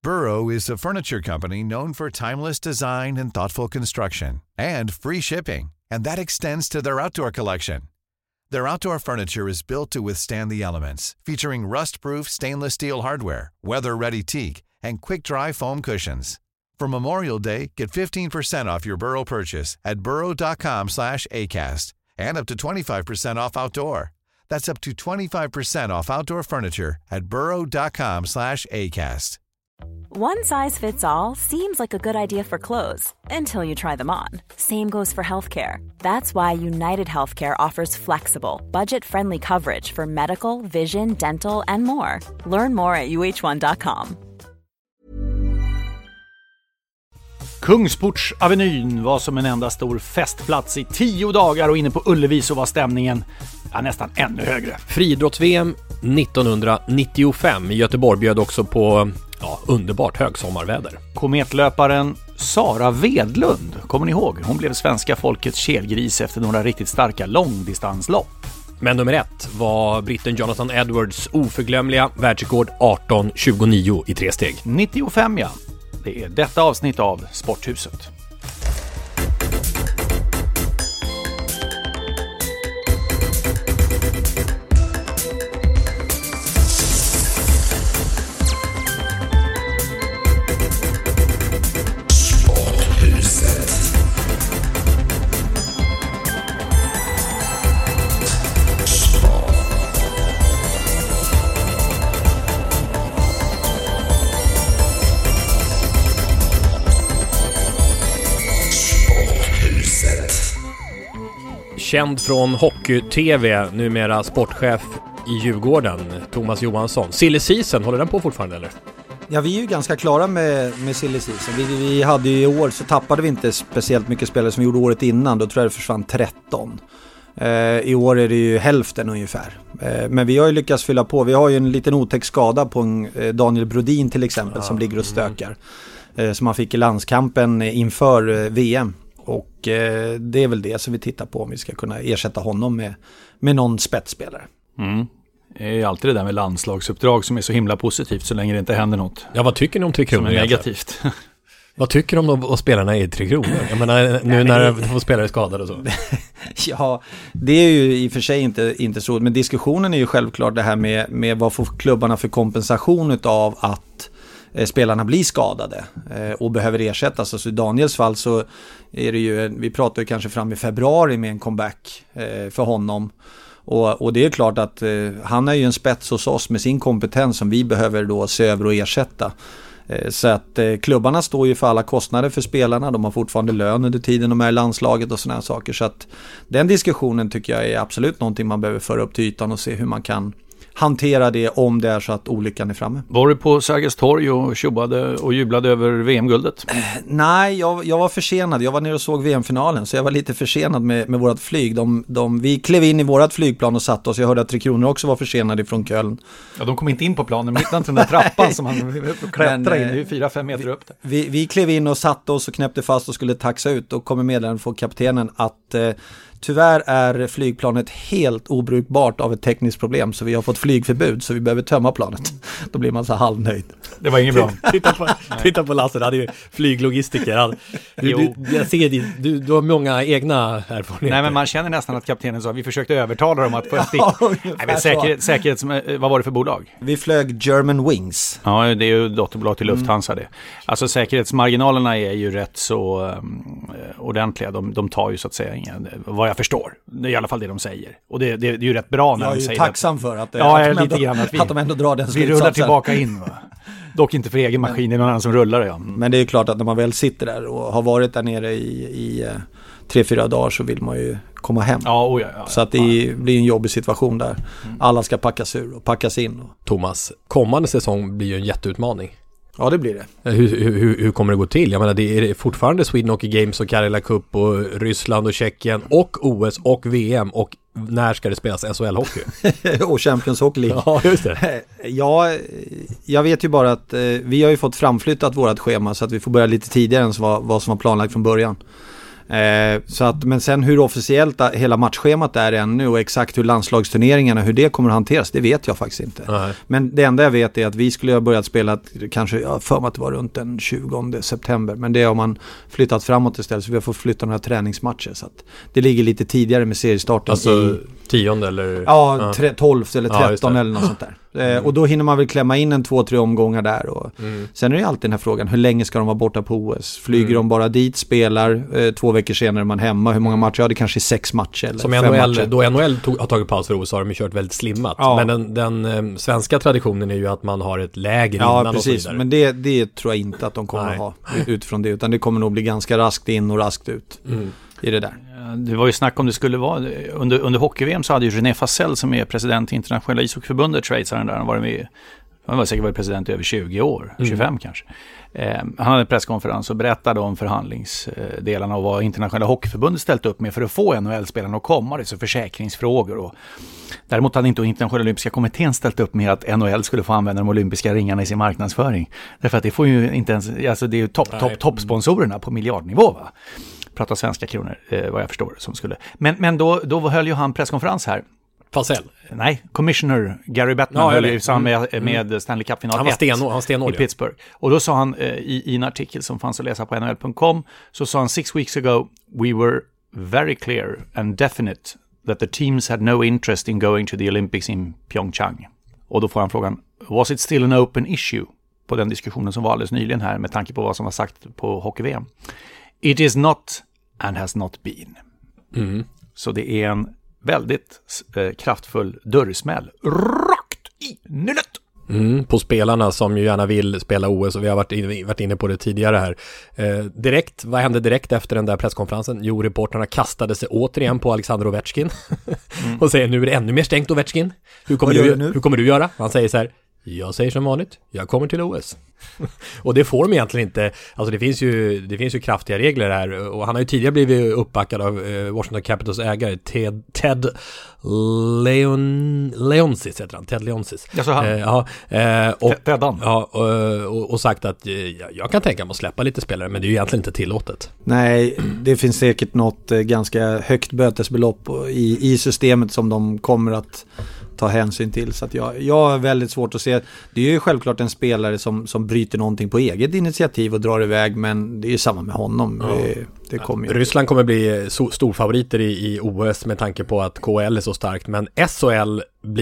Burrow is a furniture company known for timeless design and thoughtful construction, and free shipping, and that extends to their outdoor collection. Their outdoor furniture is built to withstand the elements, featuring rust-proof stainless steel hardware, weather-ready teak, and quick-dry foam cushions. For Memorial Day, get 15% off your Burrow purchase at burrow.com/acast, and up to 25% off outdoor. That's up to 25% off outdoor furniture at burrow.com/acast. One size fits all seems like a good idea for clothes until you try them on. Same goes for healthcare. That's why United Healthcare offers flexible, budget-friendly coverage for medical, vision, dental, and more. Learn more at uh1.com. Kungsportsavenyn var som en enda stor festplats i 10 dagar och inne på Ullevi så var stämningen nästan ännu högre. Friidrotts-VM 1995 i Göteborg bjöd också på underbart högsommarväder. Kometlöparen Sara Wedlund, kommer ni ihåg? Hon blev svenska folkets kelgris efter några riktigt starka långdistanslopp. Men nummer 1 var britten Jonathan Edwards oförglömliga världsrekord 18:29 i 3 steg. 95, ja. Det är detta avsnitt av Sporthuset. Känd från hockey-tv, numera sportchef i Djurgården, Thomas Johansson. Silly Season, håller den på fortfarande eller? Ja, vi är ju ganska klara med Silly Season. Vi hade ju i år så tappade vi inte speciellt mycket spelare som vi gjorde året innan. Då tror jag det försvann 13. I år är det ju hälften ungefär. Men vi har ju lyckats fylla på. Vi har ju en liten otäck skada på en Daniel Brodin till exempel som ligger och stökar. Som han fick i landskampen inför VM. Och det är väl det som vi tittar på om vi ska kunna ersätta honom med någon spetsspelare. Det är alltid det där med landslagsuppdrag som är så himla positivt så länge det inte händer något. Ja, vad tycker ni om Tre Kronor? Som är negativt. Vad tycker du om spelarna i Tre Kronor? Jag menar, nu när de får spelare skadade och så. Ja, det är ju i och för sig inte så. Men diskussionen är ju självklart det här med vad får klubbarna för kompensation av att spelarna blir skadade och behöver ersättas. Alltså i Daniels fall så är det ju, vi pratar ju kanske fram i februari med en comeback för honom. Och det är klart att han är ju en spets hos oss med sin kompetens som vi behöver då se över och ersätta. Så att klubbarna står ju för alla kostnader för spelarna. De har fortfarande lön under tiden de är i landslaget och sådana här saker. Så att den diskussionen tycker jag är absolut någonting man behöver föra upp till ytan och se hur man kan hantera det om det är så att olyckan är framme. Var du på Sergels torg och tjobbade och jublade över VM-guldet? Nej, jag var försenad. Jag var nere och såg VM-finalen så jag var lite försenad med vårat flyg. Vi klev in i vårat flygplan och satt oss. Jag hörde att Tre Kronor också var försenade från Köln. Ja, de kom inte in på planen. Mitt inte den där trappan som man klättrar in. Det är 4-5 meter upp där. Vi klev in och satt oss och knäppte fast och skulle taxa ut och kommer meddelanden från kaptenen att tyvärr är flygplanet helt obrukbart av ett tekniskt problem så vi har fått flygförbud så vi behöver tömma planet. Då blir man så halvnöjd. Det var inget bra. Titta på Lasse, det hade ju flyglogistiker. Jag ser du har många egna erfarenheter. Nej, men man känner nästan att kaptenen sa vi försökte övertala dem att få ett stick. Säkerhets, vad var det för bolag? Vi flög German Wings. Ja, det är ju dotterbolag till Lufthansa det. Alltså säkerhetsmarginalerna är ju rätt så ordentliga. De tar ju så att säga vad jag förstår. Det är i alla fall det de säger. Och det är ju rätt bra när de säger det. Jag är ju tacksam för att de ändå drar den slutsatsen. Vi rullar tillbaka in, va? Dock inte för egen maskin, det är någon annan som rullar det. Ja. Men det är ju klart att när man väl sitter där och har varit där nere i 3-4 dagar så vill man ju komma hem. Ja, så att det blir en jobbig situation där. Alla ska packas ur och packas in. Thomas, kommande säsong blir ju en jätteutmaning. Ja, det blir det. Hur kommer det gå till? Jag menar, det är fortfarande Sweden Hockey Games och Karela Cup och Ryssland och Tjeckien och OS och VM och när ska det spelas SHL-hockey? Och Champions Hockey League. Ja, just det. Ja, jag vet ju bara att vi har ju fått framflyttat vårat schema så att vi får börja lite tidigare än vad som var planlagt från början. Så att, men sen hur officiellt hela matchschemat är ännu och exakt hur landslagsturneringarna, hur det kommer att hanteras, det vet jag faktiskt inte. Nej. Men det enda jag vet är att vi skulle ha börjat spela kanske, jag för mig att det var runt den 20 september, men det har man flyttat framåt istället, så vi har fått flytta några träningsmatcher, så att det ligger lite tidigare med seriestarten. Alltså 10 eller? Ja, 12 eller 13 eller något sånt där. Och då hinner man väl klämma in 2-3 omgångar där. Och sen är det alltid den här frågan, hur länge ska de vara borta på OS? Flyger de bara dit, spelar 2 veckor senare är man hemma? Hur många matcher? Ja, det kanske är 6 matcher eller som 5 matcher. Då NHL har tagit paus för OS har de kört väldigt slimmat. Ja. Men den svenska traditionen är ju att man har ett läger innan och så vidare. Men det tror jag inte att de kommer att ha utifrån det. Utan det kommer nog bli ganska raskt in och raskt ut i det där. Det var ju snack om det skulle vara under hockey-VM, så hade ju René Fassel, som är president i internationella ishockeyförbundet, Schweizaren där, han var säkert varit president i över 20 år, 25 kanske. Han hade en presskonferens och berättade om förhandlingsdelarna och vad internationella hockeyförbundet ställt upp med för att få NHL-spelarna att komma, det så försäkringsfrågor. Och däremot hade inte internationella olympiska kommittén ställt upp med att NHL skulle få använda de olympiska ringarna i sin marknadsföring. Därför att det får ju inte ens, alltså det är ju toppsponsorerna på miljardnivå, va? Prata svenska kronor, vad jag förstår, som skulle. Men då höll ju han presskonferens här. Fassel? Nej, commissioner Gary Bettman höll ju samman med Stanley Cup-final 1 i Pittsburgh. Och då sa han i en artikel som fanns att läsa på nhl.com, så sa han 6 weeks ago, we were very clear and definite that the teams had no interest in going to the Olympics in Pyeongchang. Och då får han frågan, was it still an open issue? På den diskussionen som var alldeles nyligen här, med tanke på vad som var sagt på hockey-VM. It is not and has not been. Så det är en väldigt kraftfull dörrsmäll rakt i nyllet. På spelarna som ju gärna vill spela OS, och vi har varit inne på det tidigare här. Vad hände direkt efter den där presskonferensen? Jo, reporterna kastade sig återigen på Alexander Ovechkin och säger, nu är det ännu mer stängt, Ovechkin. Hur kommer du göra? Han säger så här, jag säger som vanligt, jag kommer till OS. Och det får de egentligen inte. Alltså det finns ju kraftiga regler här. Och han har ju tidigare blivit uppbackad av Washington Capitals ägare Ted Leonsis heter han. Ted Leonsis. Och sagt att jag kan tänka mig att släppa lite spelare, men det är ju egentligen inte tillåtet. Nej, det finns säkert något ganska högt bötesbelopp i systemet som de kommer att ta hänsyn till. Så att jag har väldigt svårt att se. Det är ju självklart en spelare som bryter någonting på eget initiativ och drar iväg, men det är ju samma med honom. Det kommer ju. Ryssland kommer bli storfavoriter i OS med tanke på att KHL är så starkt, men SHL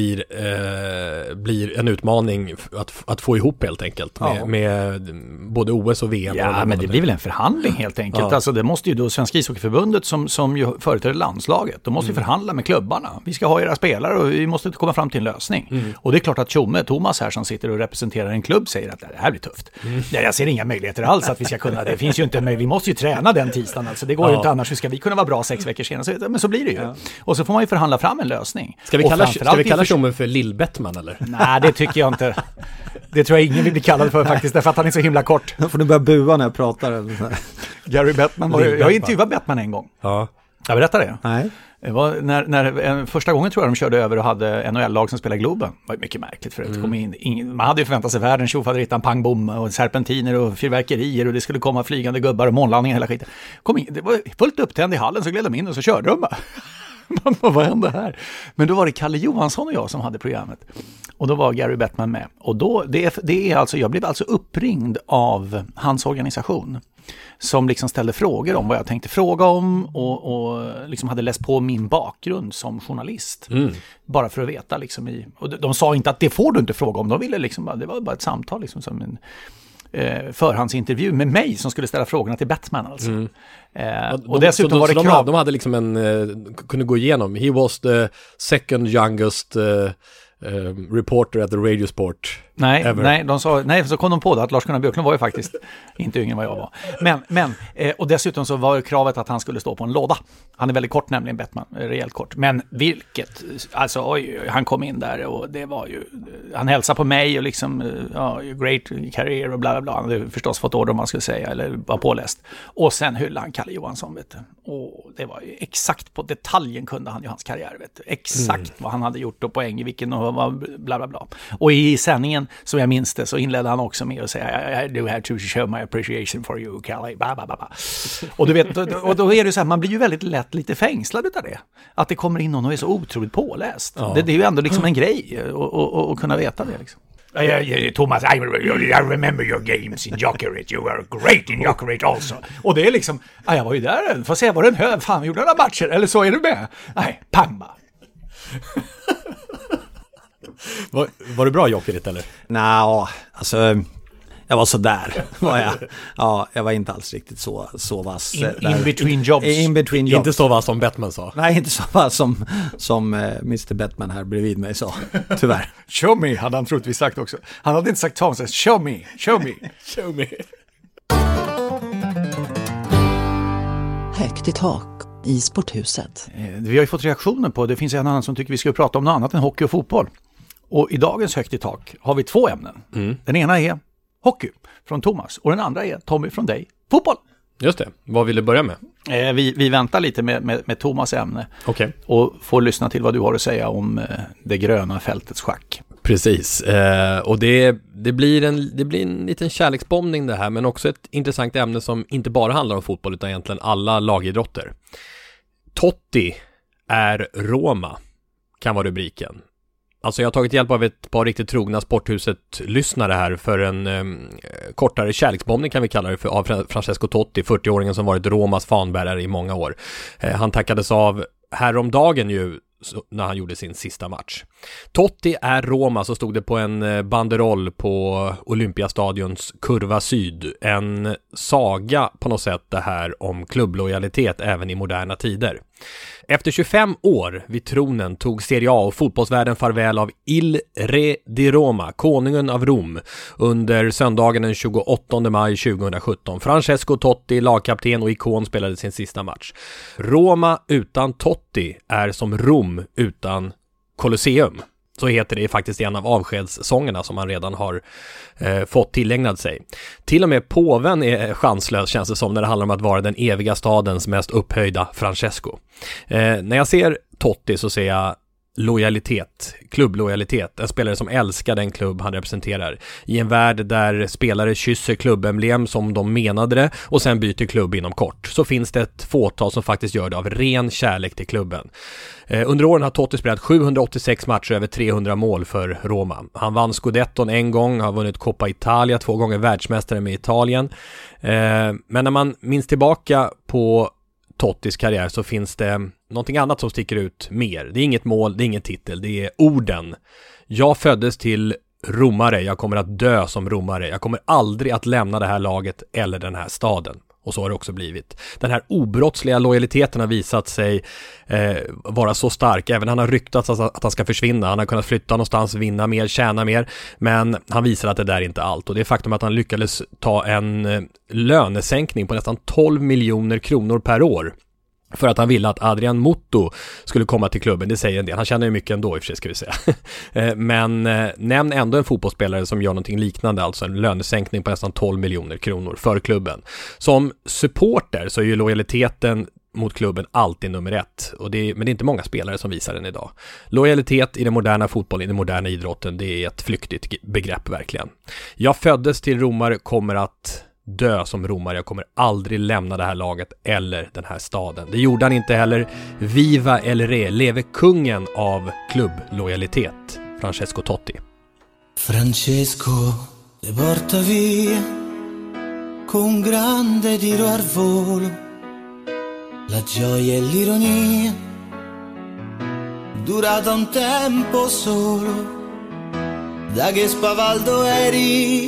blir en utmaning att få ihop helt enkelt med både OS och VM. Ja, men det blir väl en förhandling helt enkelt. Ja. Alltså det måste ju då Svenska ishockeyförbundet som ju företräder landslaget, de måste ju förhandla med klubbarna. Vi ska ha era spelare och vi måste komma fram till en lösning. Och det är klart att Thomas här som sitter och representerar en klubb säger att det här blir tufft. Ja, jag ser inga möjligheter alls att vi ska kunna, det finns ju inte, men vi måste ju träna den tisdagen, alltså det går ju inte, annars ska vi kunna vara bra 6 veckor senare. Men så blir det ju. Ja. Och så får man ju förhandla fram en lösning. Ska vi kalla Tjomme för Lill Bettman eller? Nej, det tycker jag inte. Det tror jag ingen vill bli kallad för faktiskt, därför att han är så himla kort. Då får du börja bua när jag pratar. Gary Bettman, jag har intervjuat Bettman en gång. Ja. Jag berättar det. Nej. Det var när första gången tror jag de körde över och hade NHL-lag som spelade Globen. Det var mycket märkligt för att man hade ju förväntat sig världen, tjofaderittan, pang bom och serpentiner och fyrverkerier och det skulle komma flygande gubbar och månlandningar hela skiten. Kom in, det var fullt upptänd i hallen, så gled de in och så körde de bara. Vad hände här? Men då var det Kalle Johansson och jag som hade programmet. Och då var Gary Bettman med. Och då, det är alltså, jag blev alltså uppringd av hans organisation som liksom ställde frågor om vad jag tänkte fråga om och liksom hade läst på min bakgrund som journalist. Bara för att veta liksom och de sa inte att det får du inte fråga om. De ville liksom, det var bara ett samtal liksom som en förhandsintervju med mig som skulle ställa frågorna till Bettman alltså. Och dessutom var det krav. De hade liksom kunde gå igenom. He was the second youngest reporter at the Radio Sport. Nej, så kom de på det att Lars-Gunnar Björklund var ju faktiskt inte yngre än vad jag var. Men och dessutom så var kravet att han skulle stå på en låda. Han är väldigt kort nämligen, Bettman, rejält kort. Men alltså han kom in där och det var ju, han hälsade på mig och liksom, great career och bla bla bla. Han hade förstås fått order om man skulle säga, eller var påläst. Och sen hyllade han Kalle Johansson, vet du. Och det var ju exakt på detaljen kunde han ju hans karriär, vet du. Exakt vad han hade gjort och poäng i vilken och bla bla bla. Och i sändningen som jag minns det, så inledde han också med att säga I do have to show my appreciation for you, Kalle. Och du vet, och då är det så här, man blir ju väldigt lätt lite fängslad av det. Att det kommer in någon och är så otroligt påläst. Ja. Det är ju ändå liksom en grej att kunna veta det liksom. Thomas, I remember your games in Jokerit. You were great in Jokerit also. Och det är liksom, jag var ju där. Får se, var det en hög? Fan, gjorde några matcher? Eller så är du med? Nej, pang bara. Var du bra i Jokerit eller? Nej, alltså jag var så där. Ja, jag var inte alls riktigt så vass. In between jobs. In between jobs. Inte så vass som Bettman sa. Nej, inte så vass som Mr. Bettman här bredvid mig sa. Tyvärr. Show me, hade han troligtvis sagt också. Han hade inte sagt Thomas, show me. Show me. Högt i tak i sporthuset. Vi har ju fått reaktioner på, det finns en annan som tycker vi ska prata om något annat än hockey och fotboll. Och i dagens Högt i tak har vi 2 ämnen. Den ena är hockey från Thomas och den andra är Tommy från dig, fotboll. Just det, vad vill du börja med? Vi väntar lite med Thomas ämne. Okay. Och får lyssna till vad du har att säga om det gröna fältets schack. Precis, och det blir en liten kärleksbombning det här, men också ett intressant ämne som inte bara handlar om fotboll utan egentligen alla lagidrotter. Totti är Roma, kan vara rubriken. Alltså jag har tagit hjälp av ett par riktigt trogna Sporthuset-lyssnare här för en kortare kärleksbombning kan vi kalla det för, av Francesco Totti, 40-åringen som varit Romas fanbärare i många år. Han tackades av häromdagen ju när han gjorde sin sista match. Totti är Roma, så stod det på en banderoll på Olympiastadions kurva syd. En saga på något sätt det här om klubblojalitet även i moderna tider. Efter 25 år vid tronen tog Serie A och fotbollsvärlden farväl av Il Re di Roma, konungen av Rom, under söndagen den 28 maj 2017. Francesco Totti, lagkapten och ikon, spelade sin sista match. Roma utan Totti är som Rom utan Colosseum. Så heter det faktiskt en av avskedssångerna som han redan har fått tillägnad sig. Till och med påven är chanslös, känns det som, när det handlar om att vara den eviga stadens mest upphöjda Francesco. När jag ser Totti så ser jag lojalitet, klubblojalitet, en spelare som älskar den klubb han representerar. I en värld där spelare kysser klubbemblem som de menade det och sen byter klubb inom kort, så finns det ett fåtal som faktiskt gör det av ren kärlek till klubben. Under åren har Totti spelat 786 matcher, över 300 mål för Roma. Han vann Scudetton en gång, har vunnit Coppa Italia 2 gånger, världsmästare med Italien. Men när man minns tillbaka på Tottis karriär så finns det någonting annat som sticker ut mer. Det är inget mål, det är ingen titel, det är orden. Jag föddes till romare, jag kommer att dö som romare. Jag kommer aldrig att lämna det här laget eller den här staden. Och så har det också blivit. Den här obrottsliga lojaliteten har visat sig vara så stark. Även han har ryktats att han ska försvinna. Han har kunnat flytta någonstans, vinna mer, tjäna mer. Men han visar att det där är inte allt. Och det är faktum att han lyckades ta en lönesänkning på nästan 12 miljoner kronor per år. För att han ville att Adrian Motto skulle komma till klubben. Det säger en del. Han tjänar ju mycket ändå i och för sig, ska vi säga. Men nämn ändå en fotbollsspelare som gör någonting liknande. Alltså en lönesänkning på nästan 12 miljoner kronor för klubben. Som supporter så är ju lojaliteten mot klubben alltid nummer 1. Men det är inte många spelare som visar den idag. Lojalitet i den moderna fotbollen, i den moderna idrotten, det är ett flyktigt begrepp verkligen. Jag föddes till romare, kommer att dö som romare. Jag kommer aldrig lämna det här laget eller den här staden. Det gjorde han inte heller. Viva el re, leve kungen av klubblojalitet. Francesco Totti. Francesco te porta via con grande tiro al volo, la gioia e l'ironia durata un tempo solo, da che spavaldo eri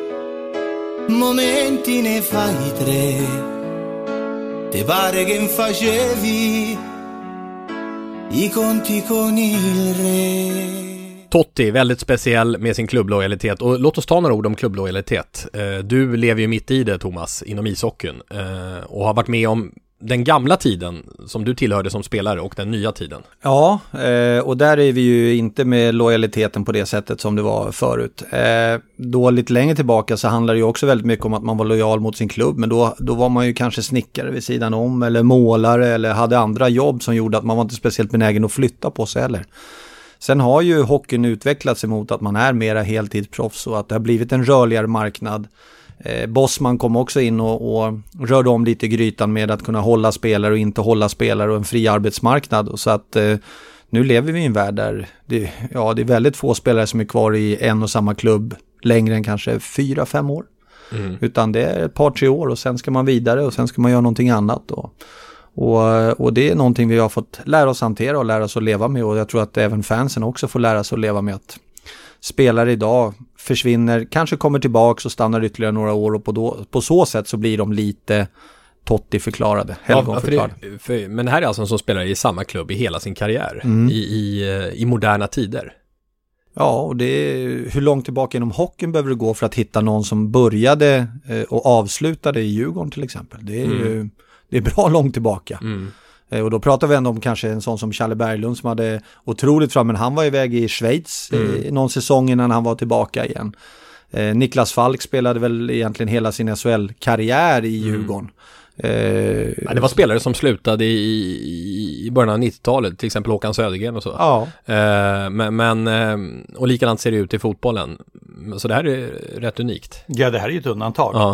momenti ne fai 3, te pare che facevi i conti con il re. Totti, väldigt speciell med sin klubblojalitet. Och låt oss ta några ord om klubblojalitet. Du lever ju mitt i det, Thomas, inom ishockeyn. Och har varit med om den gamla tiden som du tillhörde som spelare och den nya tiden. Ja, och där är vi ju inte med lojaliteten på det sättet som det var förut. Då lite längre tillbaka så handlar det ju också väldigt mycket om att man var lojal mot sin klubb, men då var man ju kanske snickare vid sidan om eller målare eller hade andra jobb som gjorde att man var inte speciellt benägen att flytta på sig heller. Sen har ju hockeyn utvecklats emot att man är mera heltidsproffs och att det har blivit en rörligare marknad. Bosman kom också in och rörde om lite i grytan med att kunna hålla spelare och inte hålla spelare och en fri arbetsmarknad. Och så att nu lever vi i en värld där det är väldigt få spelare som är kvar i en och samma klubb längre än kanske 4-5 år. Utan det är ett par, 3 år och sen ska man vidare och sen ska man göra någonting annat. Och det är någonting vi har fått lära oss hantera och lära oss att leva med, och jag tror att även fansen också får lära sig att leva med att spelare idag försvinner, kanske kommer tillbaka och stannar ytterligare några år, och på så sätt så blir de lite Totti-förklarade, helgonförklarade. Men det här är alltså en som spelar i samma klubb i hela sin karriär i moderna tider. Ja, och det är, hur långt tillbaka inom hockeyn behöver du gå för att hitta någon som började och avslutade i Djurgården till exempel. Det är ju det är bra långt tillbaka. Och då pratar vi ändå om kanske en sån som Challe Berglund som hade otroligt fram, men han var iväg i Schweiz i någon säsong innan han var tillbaka igen. Niklas Falk spelade väl egentligen hela sin SHL-karriär i Djurgården. Det var spelare som slutade i början av 90-talet, till exempel Håkan Södergren och så. Ja. Och likadant ser det ut i fotbollen. Så det här är rätt unikt. Ja, det här är ju ett undantag. Ja.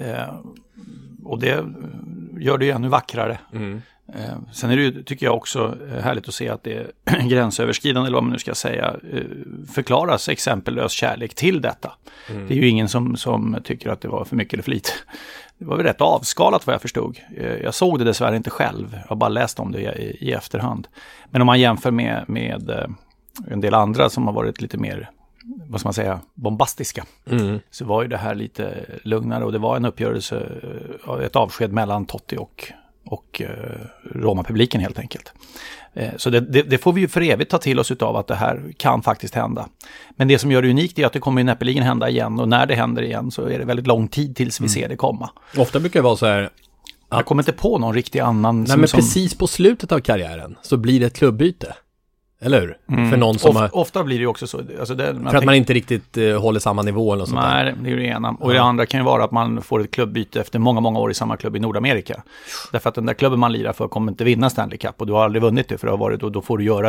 Och det gör det ju ännu vackrare. Sen är det ju, tycker jag också, härligt att se att det är gränsöverskridande, eller vad man nu ska säga, förklaras exempellös kärlek till detta. Det är ju ingen som tycker att det var för mycket eller för lite. Det var väl rätt avskalat vad jag förstod. Jag såg det dessvärre inte själv. Jag har bara läst om det i efterhand. Men om man jämför med en del andra som har varit lite mer, vad ska man säga, bombastiska, så var ju det här lite lugnare, och det var en uppgörelse, ett avsked mellan Totti och Roma-publiken helt enkelt. Så det får vi ju för evigt ta till oss utav, att det här kan faktiskt hända. Men det som gör det unikt är att det kommer ju näppeligen hända igen, och när det händer igen så är det väldigt lång tid tills vi ser det komma. Ofta brukar det vara så här att jag kommer inte på någon riktig annan precis på slutet av karriären så blir det ett klubbyte. Eller hur? För någon som ofta blir det ju också så. Alltså för att man inte riktigt håller samma nivå eller något sånt där. Nej, det är ju det ena. Och det andra kan ju vara att man får ett klubbyte efter många, många år i samma klubb i Nordamerika. Därför att den där klubben man lirar för kommer inte vinna Stanley Cup, och du har aldrig vunnit det för att ha varit, och då får du göra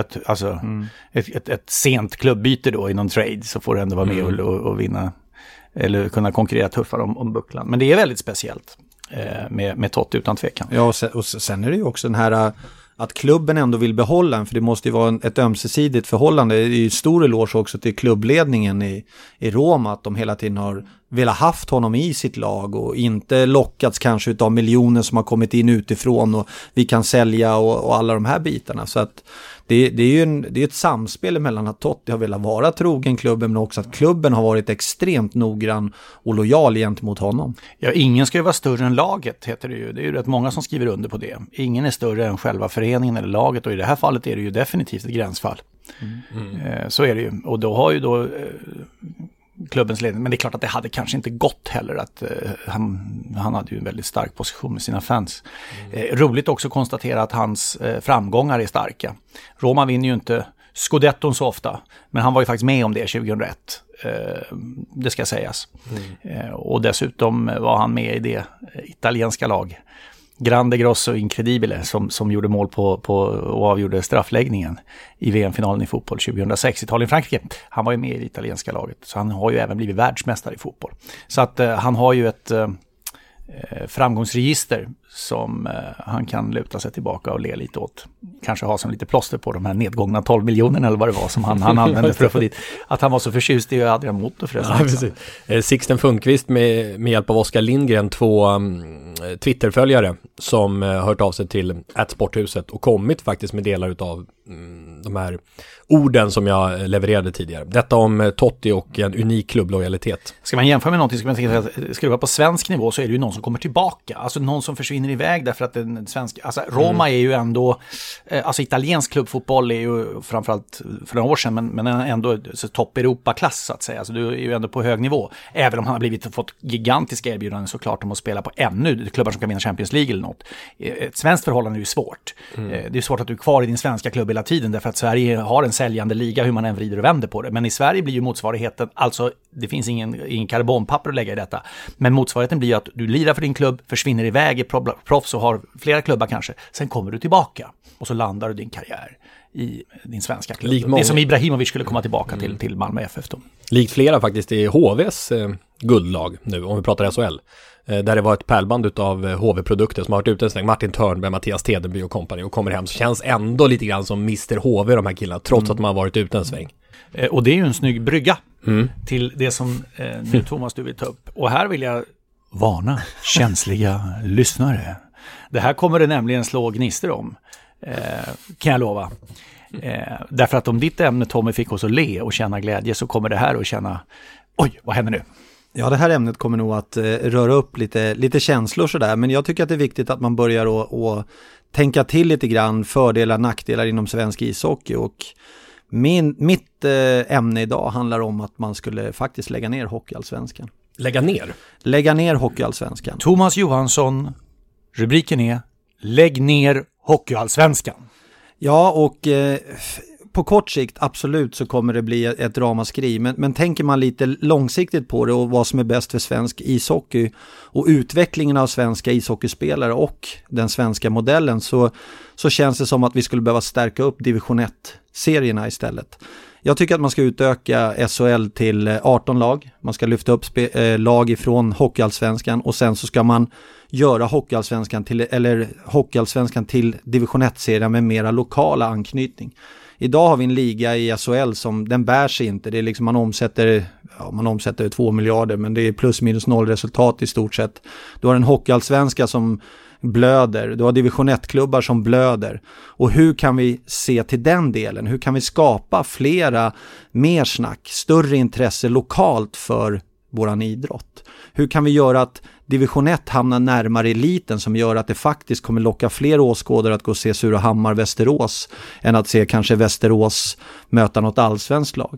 ett sent klubbyte då i någon trade, så får du ändå vara med och vinna, eller kunna konkurrera tuffare om bucklan. Men det är väldigt speciellt med Totti utan tvekan. Ja, och sen är det ju också den här att klubben ändå vill behålla en, för det måste ju vara ett ömsesidigt förhållande. Det är ju stor eloge också till klubbledningen i Roma, att de hela tiden har velat haft honom i sitt lag och inte lockats kanske utav miljoner som har kommit in utifrån och vi kan sälja och alla de här bitarna. Så att det är ju ett samspel mellan att Totti har velat vara trogen klubben, men också att klubben har varit extremt noggrann och lojal gentemot honom. Ja, ingen ska ju vara större än laget, heter det ju. Det är ju rätt många som skriver under på det. Ingen är större än själva föreningen eller laget, och i det här fallet är det ju definitivt ett gränsfall. Så är det ju. Och då har ju klubbens ledning, men det är klart att det hade kanske inte gått heller, att han hade ju en väldigt stark position med sina fans. Roligt också att konstatera att hans framgångar är starka. Roma vinner ju inte Scudetton så ofta, men han var ju faktiskt med om det 2001. Det ska sägas. Och dessutom var han med i det italienska lag Grande Grosso Incredibile som gjorde mål på och avgjorde straffläggningen i VM-finalen i fotboll 2006 Italien-Frankrike. Han var ju med i det italienska laget, så han har ju även blivit världsmästare i fotboll. Så att han har ju ett framgångsregister som han kan luta sig tillbaka och le lite åt. Kanske ha som lite plåster på de här nedgångna 12 miljonerna eller vad det var som han använde för att få dit. Att han var så förtjust i Adrian Moto förresten. Ja, Sixten Funkvist med hjälp av Oskar Lindgren, 2 Twitterföljare som hört av sig till @sporthuset och kommit faktiskt med delar utav de här orden som jag levererade tidigare. Detta om Totti och en unik klubblojalitet. Ska man jämföra med någonting, ska man tänka att ska det vara på svensk nivå, så är det ju någon som kommer tillbaka. Alltså någon som försvinner iväg därför att den svenska, alltså Roma är ju ändå, alltså italiensk klubbfotboll är ju framförallt för några år sedan, men ändå topp Europa-klass så att säga. Alltså du är ju ändå på hög nivå. Även om han har fått gigantiska erbjudanden såklart om att spela på ännu klubbar som kan vinna Champions League eller något. Ett svenskt förhållande är ju svårt. Det är svårt att du är kvar i din svenska klubb hela tiden, därför att Sverige har en säljande liga hur man än vrider och vänder på det. Men i Sverige blir ju motsvarigheten, alltså det finns ingen karbonpapper att lägga i detta, men motsvarigheten blir ju att du lirar för din klubb, försvinner iväg i proffs och har flera klubbar kanske, sen kommer du tillbaka och så landar du din karriär i din svenska klubb. Det som Ibrahimovic skulle komma tillbaka till Malmö FF då. Likt flera faktiskt i HVs guldlag nu, om vi pratar SHL. Där det var ett pärlband utav HV-produkter som har varit ute en sväng. Martin Törnberg, Mattias Tedenby och kompani, och kommer hem. Så känns ändå lite grann som Mr. HV, de här killarna, trots att de har varit ute en sväng. Och det är ju en snygg brygga till det som nu Thomas du vill ta upp. Och här vill jag varna känsliga lyssnare. Det här kommer det nämligen slå gnister om, kan jag lova. Därför att om ditt ämne, Tommy, fick oss att le och känna glädje, så kommer det här att känna, oj, vad händer nu? Ja, det här ämnet kommer nog att röra upp lite känslor sådär, men jag tycker att det är viktigt att man börjar att tänka till lite grann fördelar, nackdelar inom svensk ishockey, och mitt ämne idag handlar om att man skulle faktiskt lägga ner Hockeyallsvenskan. Lägga ner Hockeyallsvenskan. Thomas Johansson, rubriken är Lägg ner Hockeyallsvenskan. Ja, och på kort sikt absolut så kommer det bli ett ramaskri, men tänker man lite långsiktigt på det och vad som är bäst för svensk ishockey och utvecklingen av svenska ishockeyspelare och den svenska modellen, så känns det som att vi skulle behöva stärka upp division 1-serierna istället. Jag tycker att man ska utöka SHL till 18 lag. Man ska lyfta upp lag ifrån Hockeyallsvenskan, och sen så ska man göra Hockeyallsvenskan till division 1-serien med mera lokala anknytning. Idag har vi en liga i SHL som den bär sig inte. Det är liksom man omsätter 2 miljarder, men det är plus minus noll resultat i stort sett. Du har en Hockeyallsvenska som blöder. Du har division 1-klubbar som blöder. Och hur kan vi se till den delen? Hur kan vi skapa mer snack, större intresse lokalt för våran idrott? Hur kan vi göra att division 1 hamnar närmare eliten, som gör att det faktiskt kommer locka fler åskådare att gå och se Surahammar Västerås än att se kanske Västerås möta något allsvenskt lag?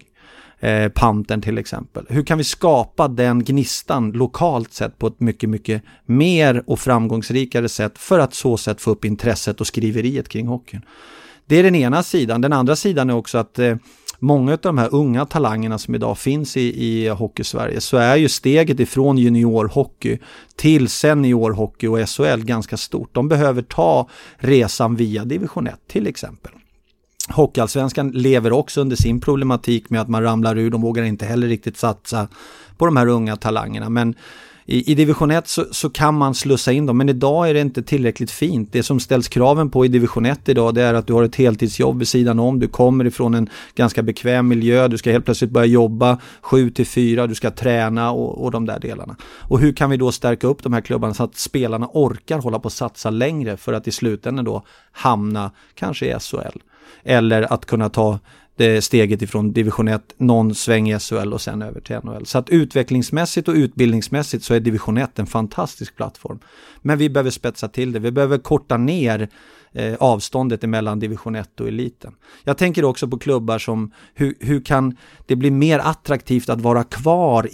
Pantern till exempel. Hur kan vi skapa den gnistan lokalt sett på ett mycket, mycket mer och framgångsrikare sätt för att så sätt få upp intresset och skriveriet kring hockeyn? Det är den ena sidan. Den andra sidan är också att många av de här unga talangerna som idag finns i Hockey-Sverige, så är ju steget ifrån juniorhockey till seniorhockey och SHL ganska stort. De behöver ta resan via division 1 till exempel. Hockeyallsvenskan lever också under sin problematik med att man ramlar ur. De vågar inte heller riktigt satsa på de här unga talangerna. Men i division 1 så kan man slussa in dem. Men idag är det inte tillräckligt fint. Det som ställs kraven på i division 1 idag, det är att du har ett heltidsjobb vid sidan om. Du kommer ifrån en ganska bekväm miljö. Du ska helt plötsligt börja jobba 7-4. Du ska träna och de där delarna. Och hur kan vi då stärka upp de här klubbarna så att spelarna orkar hålla på att satsa längre för att i slutändan då hamna kanske i SHL? Eller att kunna ta det steget ifrån division 1, någon sväng i SHL och sen över till NHL. Så att utvecklingsmässigt och utbildningsmässigt så är division 1 en fantastisk plattform. Men vi behöver spetsa till det. Vi behöver korta ner avståndet mellan division 1 och eliten. Jag tänker också på klubbar som hur kan det bli mer attraktivt att vara kvar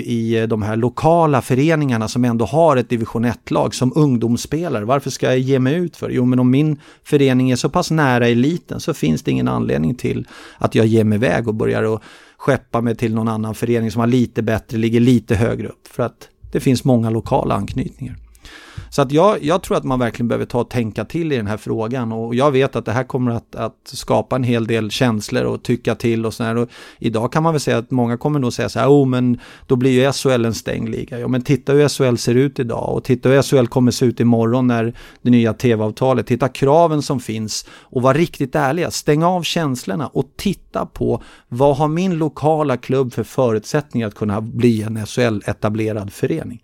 i de här lokala föreningarna som ändå har ett division 1-lag som ungdomsspelare. Varför ska jag ge mig ut för? Jo, men om min förening är så pass nära eliten så finns det ingen anledning till att jag ger mig iväg och börjar att skeppa mig till någon annan förening som har lite bättre, ligger lite högre upp, för att det finns många lokala anknytningar. Så att jag tror att man verkligen behöver tänka till i den här frågan, och jag vet att det här kommer att skapa en hel del känslor och tycka till och sådär. Och idag kan man väl säga att många kommer nog säga så här, men då blir ju SHL en stängd liga. Ja, men titta hur SHL ser ut idag, och titta hur SHL kommer se ut imorgon när det nya tv-avtalet, titta kraven som finns och var riktigt ärliga, stänga av känslorna och titta på vad har min lokala klubb för förutsättningar att kunna bli en SHL-etablerad förening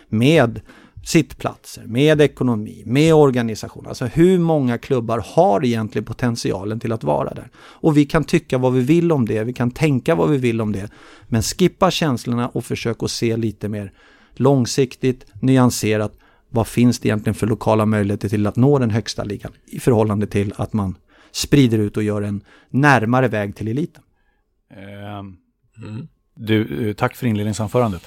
med sittplatser, med ekonomi, med organisation. Alltså hur många klubbar har egentligen potentialen till att vara där? Och vi kan tycka vad vi vill om det, vi kan tänka vad vi vill om det, men skippa känslorna och försök att se lite mer långsiktigt, nyanserat. Vad finns det egentligen för lokala möjligheter till att nå den högsta ligan i förhållande till att man sprider ut och gör en närmare väg till eliten? Du, tack för inledningsanförandet.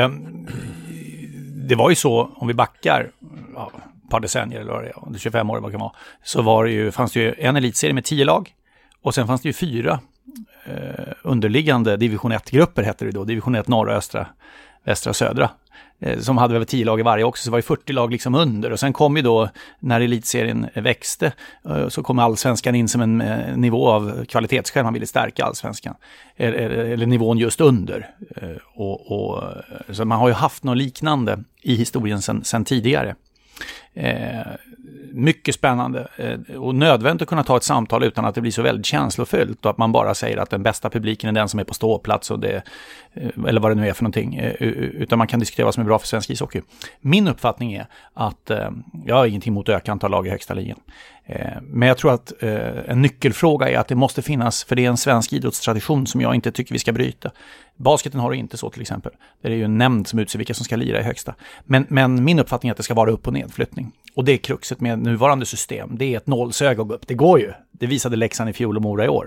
Det var ju så, om vi backar ett par decennier eller 25 år vad kan vara, så fanns det ju en elitserie med 10 lag, och sen fanns det ju 4 underliggande division 1-grupper hette det då, division 1 norra, östra, västra, södra. som hade över 10 lag i varje också, så var det 40 lag liksom under. Och sen kom ju då, när elitserien växte, så kom allsvenskan in som en nivå av kvalitetsskäl. Man ville stärka allsvenskan. Eller nivån just under. Så man har ju haft något liknande i historien sen tidigare. Mycket spännande och nödvändigt att kunna ta ett samtal utan att det blir så väldigt känslofyllt och att man bara säger att den bästa publiken är den som är på ståplats och det, eller vad det nu är för någonting, utan man kan diskutera vad som är bra för svensk ishockey. Min uppfattning är att jag har ingenting mot öka antal lag i högsta ligan. Men jag tror att en nyckelfråga är att det måste finnas, för det är en svensk idrottstradition som jag inte tycker vi ska bryta. Basketen har det inte så till exempel. Det är ju en nämnd som utser vilka som ska lira i högsta. Men min uppfattning är att det ska vara upp- och nedflyttning. Och det är kruxet med nuvarande system. Det är ett nålsöga att gå upp. Det går ju. Det visade Leksand i fjol och Mora i år.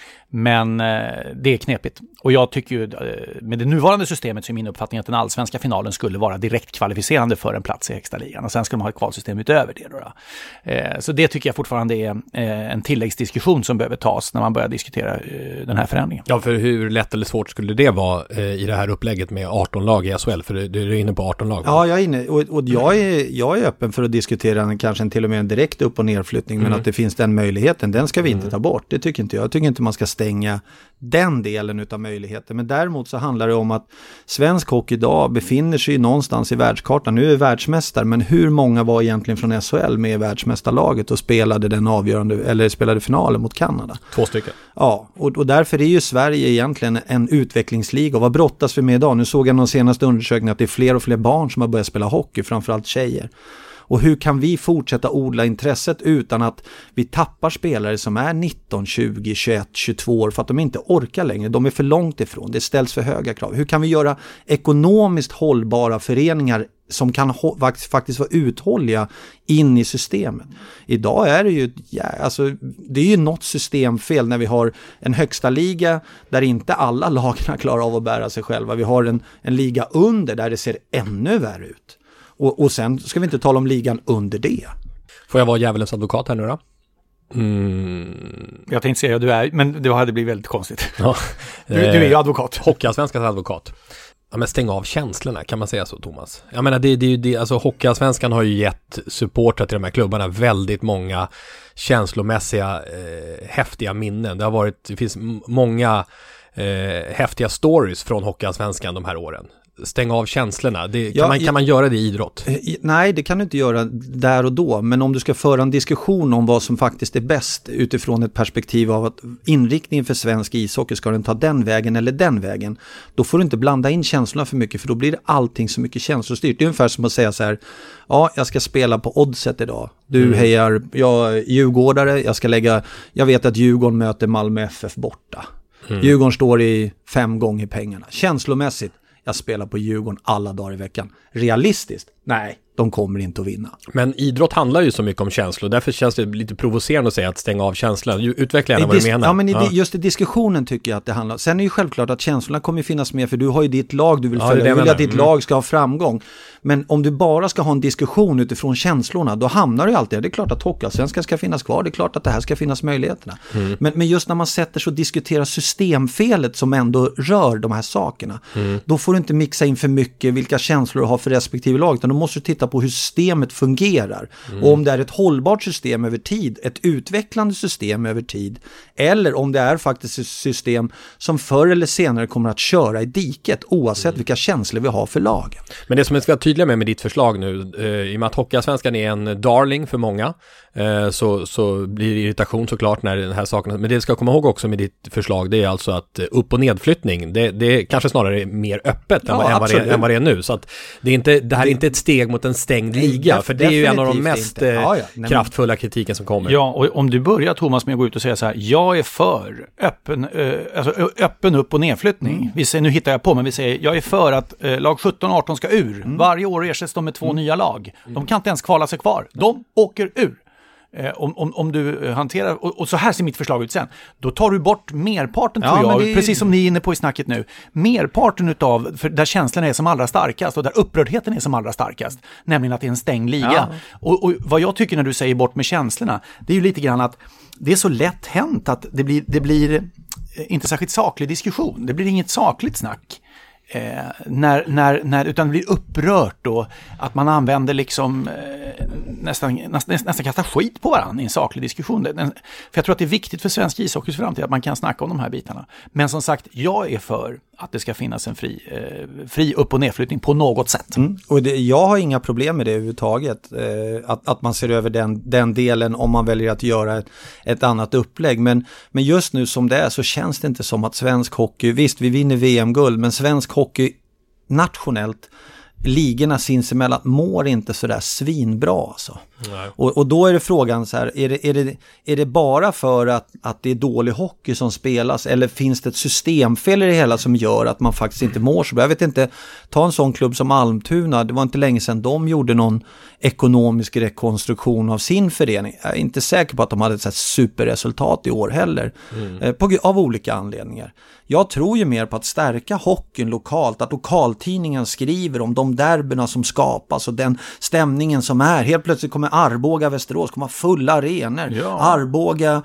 Men det är knepigt. Och jag tycker ju, med det nuvarande systemet så är min uppfattning att den allsvenska finalen skulle vara direkt kvalificerande för en plats i högsta ligan. Och sen skulle man ha ett kvalsystem utöver det då. Så det tycker jag fortfarande är en tilläggsdiskussion som behöver tas när man börjar diskutera den här förändringen. Ja, för hur lätt eller svårt skulle det vara i det här upplägget med 18 lag i SHL? För du är inne på 18 lag. Ja, jag är inne. Och jag är öppen för att diskutera kanske till och med en direkt upp- och nedflyttning. Men att det finns den möjligheten, den ska vi inte ta bort. Det tycker inte jag. Jag tycker inte man ska stänga den delen utav möjligheten. Men däremot så handlar det om att svensk hockey idag befinner sig någonstans i världskartan. Nu är vi världsmästare, men hur många var egentligen från SHL med världsmästarlaget och spelade den avgörande, eller spelade finalen mot Kanada? 2 stycken. Ja, och därför är ju Sverige egentligen en utvecklingsliga. Och vad brottas vi med idag? Nu såg jag någon senaste undersökning att det är fler och fler barn som har börjat spela hockey, framförallt tjejer. Och hur kan vi fortsätta odla intresset utan att vi tappar spelare som är 19, 20, 21, 22 år för att de inte orkar längre. De är för långt ifrån. Det ställs för höga krav. Hur kan vi göra ekonomiskt hållbara föreningar som kan faktiskt vara uthålliga in i systemet? Idag är det ju det är ju något systemfel när vi har en högsta liga där inte alla lagarna klarar av att bära sig själva. Vi har en liga under där det ser ännu värre ut. Och sen ska vi inte tala om ligan under det. Får jag vara djävulens advokat här nu då? Jag tänkte säga att du är, men det hade blivit väldigt konstigt. Ja. Du är ju advokat. Hockeyallsvenskans advokat. Ja, men stäng av känslorna, kan man säga så, Thomas? Jag menar, alltså Hockeyallsvenskan har ju gett supportrar till de här klubbarna väldigt många känslomässiga häftiga minnen. Det finns många häftiga stories från Hockeyallsvenskan de här åren. Stäng av känslorna. Kan man göra det i idrott? Nej, det kan du inte göra där och då. Men om du ska föra en diskussion om vad som faktiskt är bäst utifrån ett perspektiv av att inriktningen för svensk ishockey, ska den ta den vägen eller den vägen, då får du inte blanda in känslorna för mycket, för då blir det allting så mycket känslostyrt. Det är ungefär som att säga så här: ja, jag ska spela på oddset idag. Du hejar, jag är djurgårdare, jag vet att Djurgården möter Malmö FF borta. Djurgården står i 5 gånger pengarna. Känslomässigt, jag spelar på Djurgården alla dagar i veckan. Realistiskt? Nej, de kommer inte att vinna. Men idrott handlar ju så mycket om känslor. Därför känns det lite provocerande att säga att stänga av känslan. Utveckla gärna vad du menar. Ja, men just i diskussionen tycker jag att det handlar. Sen är ju självklart att känslorna kommer finnas med, för du har ju ditt lag du vill följa. Du vill att ditt lag ska ha framgång. Men om du bara ska ha en diskussion utifrån känslorna, då hamnar du alltid. Det är klart att Hockeyallsvenskan ska finnas kvar. Det är klart att det här ska finnas möjligheterna. Men just när man sätter sig och diskuterar systemfelet som ändå rör de här sakerna, då får du inte mixa in för mycket vilka känslor du har för respektive lag, utan då måste du titta på hur systemet fungerar. Och om det är ett hållbart system över tid, ett utvecklande system över tid, eller om det är faktiskt ett system som förr eller senare kommer att köra i diket, oavsett vilka känslor vi har för lagen. Men det som jag ska vara tydlig med ditt förslag nu, i och med att Hockeyallsvenskan är en darling för många, så blir det irritation såklart när den här saken. Men det ska komma ihåg också med ditt förslag, det är alltså att upp- och nedflyttning, det kanske snarare är mer öppet än vad det är nu. Så att det här är inte ett steg mot en stängd liga, för det är ju en av de mest kraftfulla kritiken som kommer. Ja, och om du börjar, Thomas, med att gå ut och säga så här: jag är för öppen upp- och nedflyttning. Vi säger, nu hittar jag på, men vi säger, jag är för att lag 17-18 ska ur. Varje år ersätts de med 2 nya lag. De kan inte ens kvala sig kvar. De åker ur. Om du hanterar, och så här ser mitt förslag ut sen, då tar du bort merparten, tror jag, precis som ni är inne på i snacket nu, merparten utav, för där känslan är som allra starkast och där upprördheten är som allra starkast, nämligen att det är en stängd liga. Och vad jag tycker när du säger bort med känslorna, det är ju lite grann att det är så lätt hänt att det blir inte särskilt saklig diskussion, det blir inget sakligt snack. utan det blir upprört då att man använder liksom nästan kastar skit på varandra i en saklig diskussion. För jag tror att det är viktigt för svensk ishockeys framtid att man kan snacka om de här bitarna. Men som sagt, jag är för att det ska finnas en fri upp- och nedflyttning på något sätt. Och jag har inga problem med det överhuvudtaget. Att man ser över den delen om man väljer att göra ett annat upplägg. Men just nu som det är så känns det inte som att svensk hockey, visst vi vinner VM-guld, men svensk hockey nationellt, ligorna sinsemellan mår inte så där svinbra alltså. Och då är det frågan så här, är det bara för att det är dålig hockey som spelas, eller finns det ett systemfel i det hela som gör att man faktiskt inte mår så bra? Jag vet inte, ta en sån klubb som Almtuna, det var inte länge sedan de gjorde någon ekonomisk rekonstruktion av sin förening. Jag är inte säker på att de hade ett så här superresultat i år heller, av olika anledningar. Jag tror ju mer på att stärka hockeyn lokalt, att lokaltidningen skriver om de derbyna som skapas och den stämningen som är. Helt plötsligt kommer Arboga, Västerås, kommer fulla arenor. Ja. Arboga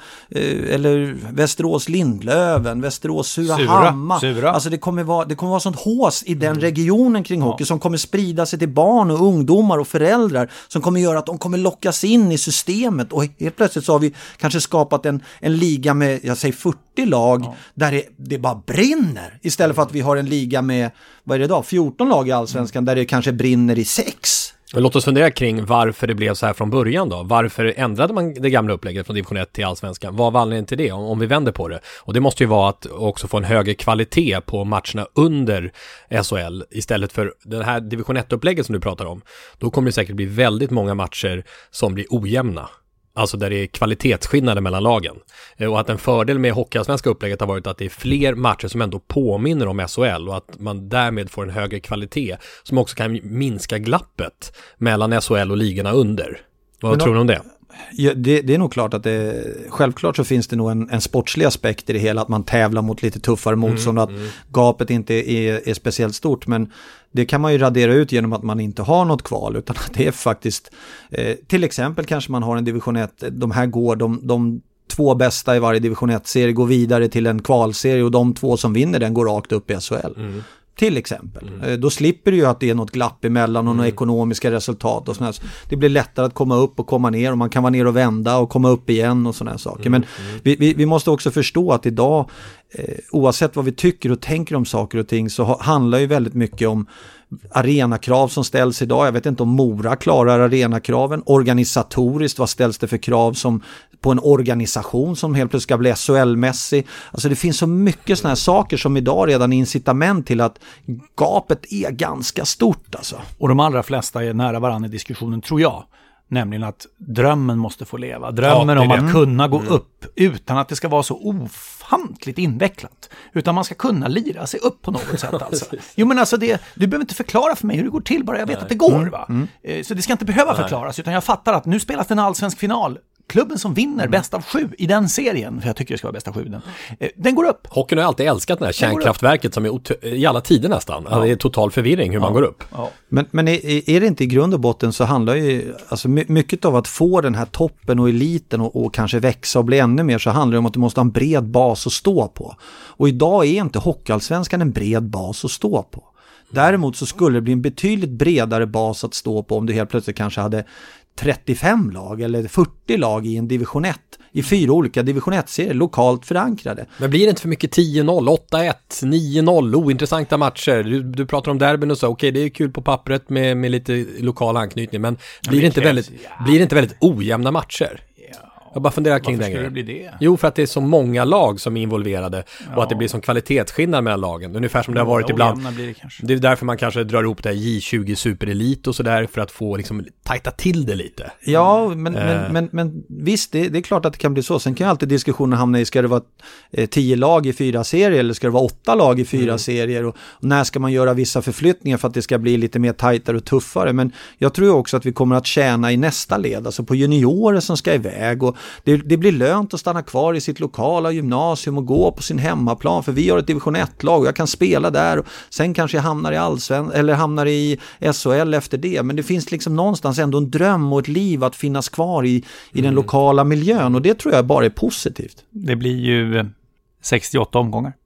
eller Västerås Lindlöven, Västerås Surahammar. Alltså det kommer vara sånt hås i den regionen kring hockey som kommer sprida sig till barn och ungdomar och föräldrar, som kommer göra att de kommer lockas in i systemet, och helt plötsligt så har vi kanske skapat en liga med, jag säger 40 lag där det bara brinner, istället för att vi har en liga med, vad är det idag, 14 lag i Allsvenskan där det kanske brinner i 6. Låt oss fundera kring varför det blev så här från början då. Varför ändrade man det gamla upplägget från division 1 till Allsvenskan? Vad var anledningen till det, om vi vänder på det? Och det måste ju vara att också få en högre kvalitet på matcherna under SHL istället för det här division 1-upplägget som du pratar om. Då kommer det säkert bli väldigt många matcher som blir ojämna. Alltså där det är kvalitetsskillnader mellan lagen. Och att en fördel med hockeyallsvenska upplägget har varit att det är fler matcher som ändå påminner om SHL, och att man därmed får en högre kvalitet som också kan minska glappet mellan SHL och ligorna under. Vad tror du om det? Ja, det är nog klart att självklart så finns det nog en sportslig aspekt i det hela, att man tävlar mot lite tuffare motstånd, att gapet inte är speciellt stort, men det kan man ju radera ut genom att man inte har något kval, utan att det är faktiskt till exempel kanske man har en division 1, de här går de 2 bästa i varje division 1-serie går vidare till en kvalserie, och de 2 som vinner den går rakt upp i SHL. Till exempel. Då slipper du ju att det är något glapp emellan och några ekonomiska resultat och sådär. Det blir lättare att komma upp och komma ner, och man kan vara ner och vända och komma upp igen och sådana saker. Men vi måste också förstå att idag, oavsett vad vi tycker och tänker om saker och ting, så handlar ju väldigt mycket om arenakrav som ställs idag. Jag vet inte om Mora klarar arenakraven. Organisatoriskt, vad ställs det för krav som på en organisation som helt plötsligt ska bli SHL-mässig? Alltså det finns så mycket såna här saker som idag redan är incitament till att gapet är ganska stort alltså. Och de allra flesta är nära varandra i diskussionen, tror jag. Nämligen att drömmen måste få leva. Drömmen om att kunna gå upp utan att det ska vara så ofantligt invecklat. Utan man ska kunna lira sig upp på något sätt alltså. Jo men alltså du behöver inte förklara för mig hur det går till, bara jag vet att det går va. Så det ska inte behöva förklaras, utan jag fattar att nu spelas det en allsvensk final. Klubben som vinner bäst av 7 i den serien, för jag tycker det ska vara bäst av 7, den går upp. Hockeyn har alltid älskat det här kärnkraftverket som är i alla tider nästan. Ja. Det är total förvirring hur man går upp. Ja. Men är det inte i grund och botten, så handlar ju alltså mycket av att få den här toppen och eliten och kanske växa och bli ännu mer, så handlar det om att du måste ha en bred bas att stå på. Och idag är inte hockeyallsvenskan en bred bas att stå på. Däremot så skulle det bli en betydligt bredare bas att stå på om du helt plötsligt kanske hade 35 lag eller 40 lag i en division 1, i 4 olika division 1-serier, lokalt förankrade. Men blir det inte för mycket 10-0, 8-1, 9-0, ointressanta matcher? Du pratar om derbyn och så, okej, det är kul på pappret med lite lokal anknytning, men blir det inte väldigt ojämna matcher? Jag bara funderar kring det. Bli det? Jo, för att det är så många lag som är involverade och att det blir som kvalitetsskillnad mellan lagen. Ungefär som det har varit ibland. Det är därför man kanske drar ihop det här J20 superelit och sådär, för att få liksom tajta till det lite. Ja, men visst, det är klart att det kan bli så. Sen kan ju alltid diskussionen hamna i, ska det vara 10 lag i 4 serier eller ska det vara 8 lag i 4 serier? Och när ska man göra vissa förflyttningar för att det ska bli lite mer tajtare och tuffare? Men jag tror också att vi kommer att tjäna i nästa led, alltså på juniorer som ska iväg, och det blir lönt att stanna kvar i sitt lokala gymnasium och gå på sin hemmaplan, för vi har ett division 1-lag och jag kan spela där, och sen kanske jag hamnar i Allsvenskan eller hamnar i SHL efter det, men det finns liksom någonstans ändå en dröm och ett liv att finnas kvar i den lokala miljön, och det tror jag bara är positivt. Det blir ju 68 omgångar.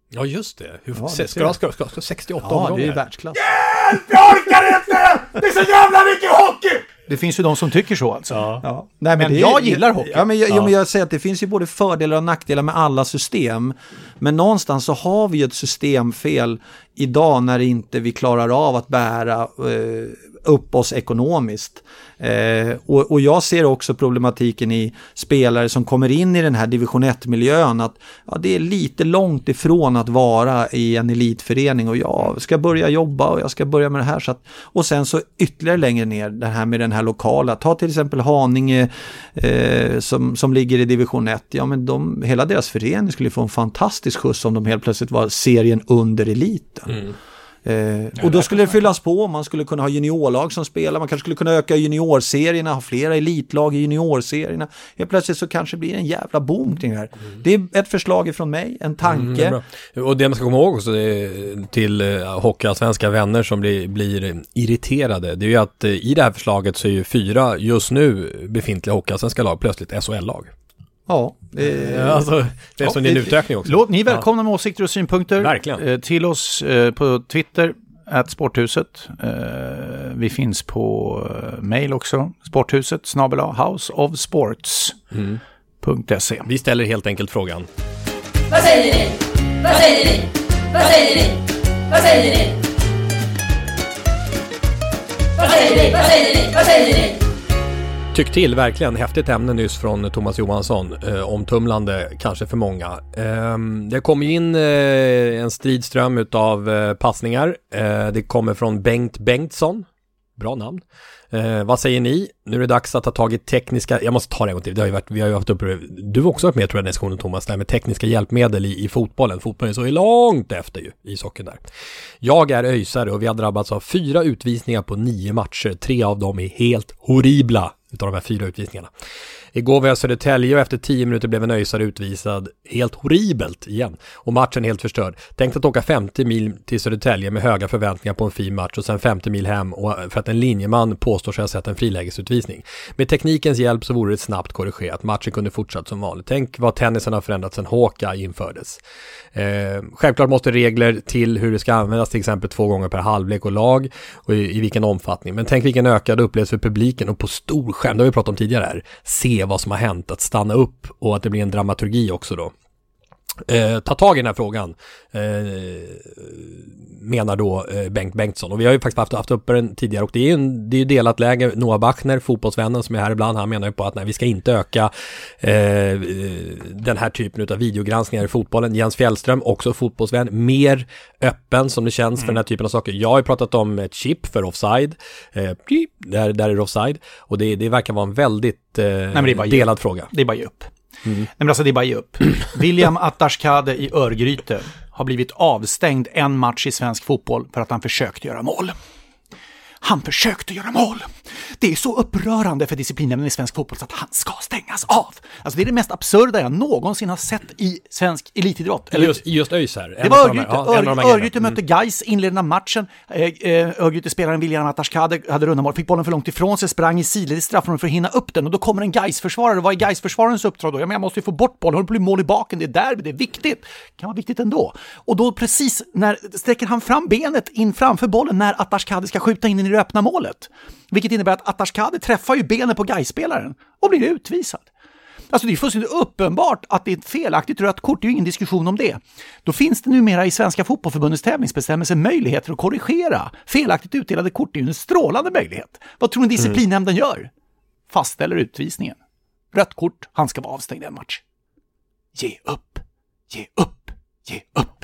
Ja, just det. Ska 68 Ja, omgångar. det är världsklass. Jag orkar inte! Det är så jävla mycket hockey! Det finns ju de som tycker så alltså. Ja. Nej, Men jag gillar hockey. Ja, men jag säger att det finns ju både fördelar och nackdelar med alla system. Men någonstans så har vi ju ett systemfel idag när inte vi klarar av att bära upp oss ekonomiskt. Och jag ser också problematiken i spelare som kommer in i den här division 1-miljön att det är lite långt ifrån att vara i en elitförening och jag ska börja jobba och jag ska börja med det här. Och sen så ytterligare längre ner det här med den här lokala. Ta till exempel Haninge som ligger i division 1. Ja, men hela deras förening skulle få en fantastisk skjuts om de helt plötsligt var serien under eliten. Och då skulle det fyllas på, man skulle kunna ha juniorlag som spelar, man kanske skulle kunna öka juniorserierna, ha flera elitlag i juniorserierna. Helt plötsligt så kanske blir det en jävla boom kring det här. Det är ett förslag ifrån mig, en tanke. Och det man ska komma ihåg också till hockeyallsvenska vänner som blir irriterade, det är ju att i det här förslaget så är ju 4 just nu befintliga hockeyallsvenska lag plötsligt SHL-lag. Ja, det är som en utökning också. Låt ni välkomna med åsikter och synpunkter. Verkligen. Till oss på Twitter @sporthuset. Vi finns på mail också. Sporthuset @houseofsports.se. Vi ställer helt enkelt frågan. Vad säger ni? Vad säger ni? Vad säger ni? Vad säger ni? Vad säger ni? Vad säger ni? Vad säger ni? Tyck till, verkligen. Häftigt ämne nyss från Thomas Johansson. Omtumlande kanske för många. Det kommer in en stridström utav passningar. Det kommer från Bengt Bengtsson. Bra namn. Vad säger ni? Nu är det dags att ta tag i tekniska... Jag måste ta det en gång till. Vi har ju haft uppe... Du har också varit med, tror jag, den diskussionen, Thomas, där med tekniska hjälpmedel i fotbollen. Fotbollen är så långt efter ju i socken där. Jag är öjsare och vi har drabbats av 4 utvisningar på 9 matcher. 3 av dem är helt horribla utav de här 4 utvisningarna. Igår var jag i Södertälje och efter 10 minuter blev en öjsare utvisad helt horribelt igen. Och matchen helt förstörd. Tänk att åka 50 mil till Södertälje med höga förväntningar på en fin match och sen 50 mil hem för att en linjeman påstår sig ha sett en frilägesutvisning. Med teknikens hjälp så vore det snabbt korrigerat. Matchen kunde fortsatt som vanligt. Tänk vad tennisen har förändrats sedan Hawkeye infördes. Självklart måste regler till hur det ska användas, till exempel 2 gånger per halvlek och lag och i vilken omfattning. Men tänk vilken ökad upplevelse för publiken och på stor skärm, det har vi pratat om tidigare här, se vad som har hänt, att stanna upp och att det blir en dramaturgi också då. Ta tag i den här frågan, menar då Bengt Bengtsson. Och vi har ju faktiskt haft uppe den tidigare och det är ju delat läge. Noah Bachner, fotbollsvännen som är här ibland, han menar ju på att nej, vi ska inte öka den här typen av videogranskningar i fotbollen. Jens Fjällström, också fotbollsvän, mer öppen som det känns för den här typen av saker. Jag har ju pratat om ett chip för offside, där är det offside, och det verkar vara en väldigt delad fråga. Det är bara ge upp. Nej, men alltså det är bara ge upp. William Attashkade i Örgryte har blivit avstängd en match i svensk fotboll för att han försökte göra mål. Han försökte göra mål. Det är så upprörande för disciplinnämnden i svensk fotboll så att han ska stängas av. Alltså det är det mest absurda jag någonsin har sett i svensk elitidrott. Eller just ÖIS här. Det var Örgryte mötte Gais inledande matchen. Örgryte-spelaren William Attashkade hade runda mål, fick bollen för långt ifrån sig, sprang i sidled i straffområdet för att hinna upp den och då kommer en Gais-försvarare. Vad är Gais-försvararens uppdrag då? Jag måste ju få bort bollen, håller på att bli mål i baken, det är där, det är viktigt. Det kan vara viktigt ändå. Och då precis när sträcker han fram benet in framför bollen när Attashkade ska skjuta in i det öppna målet. Vilket innebär att Attashkade träffar ju benet på Gais-spelaren och blir utvisad. Alltså det är fullständigt uppenbart att det är ett felaktigt rött kort, det är ju ingen diskussion om det. Då finns det numera i Svenska fotbollförbundets tävlingsbestämmelser möjligheter att korrigera. Felaktigt utdelade kort är ju en strålande möjlighet. Vad tror ni disciplinnämnden gör? Fastställer utvisningen. Rött kort, han ska vara avstängd en match. Ge upp, ge upp, ge upp.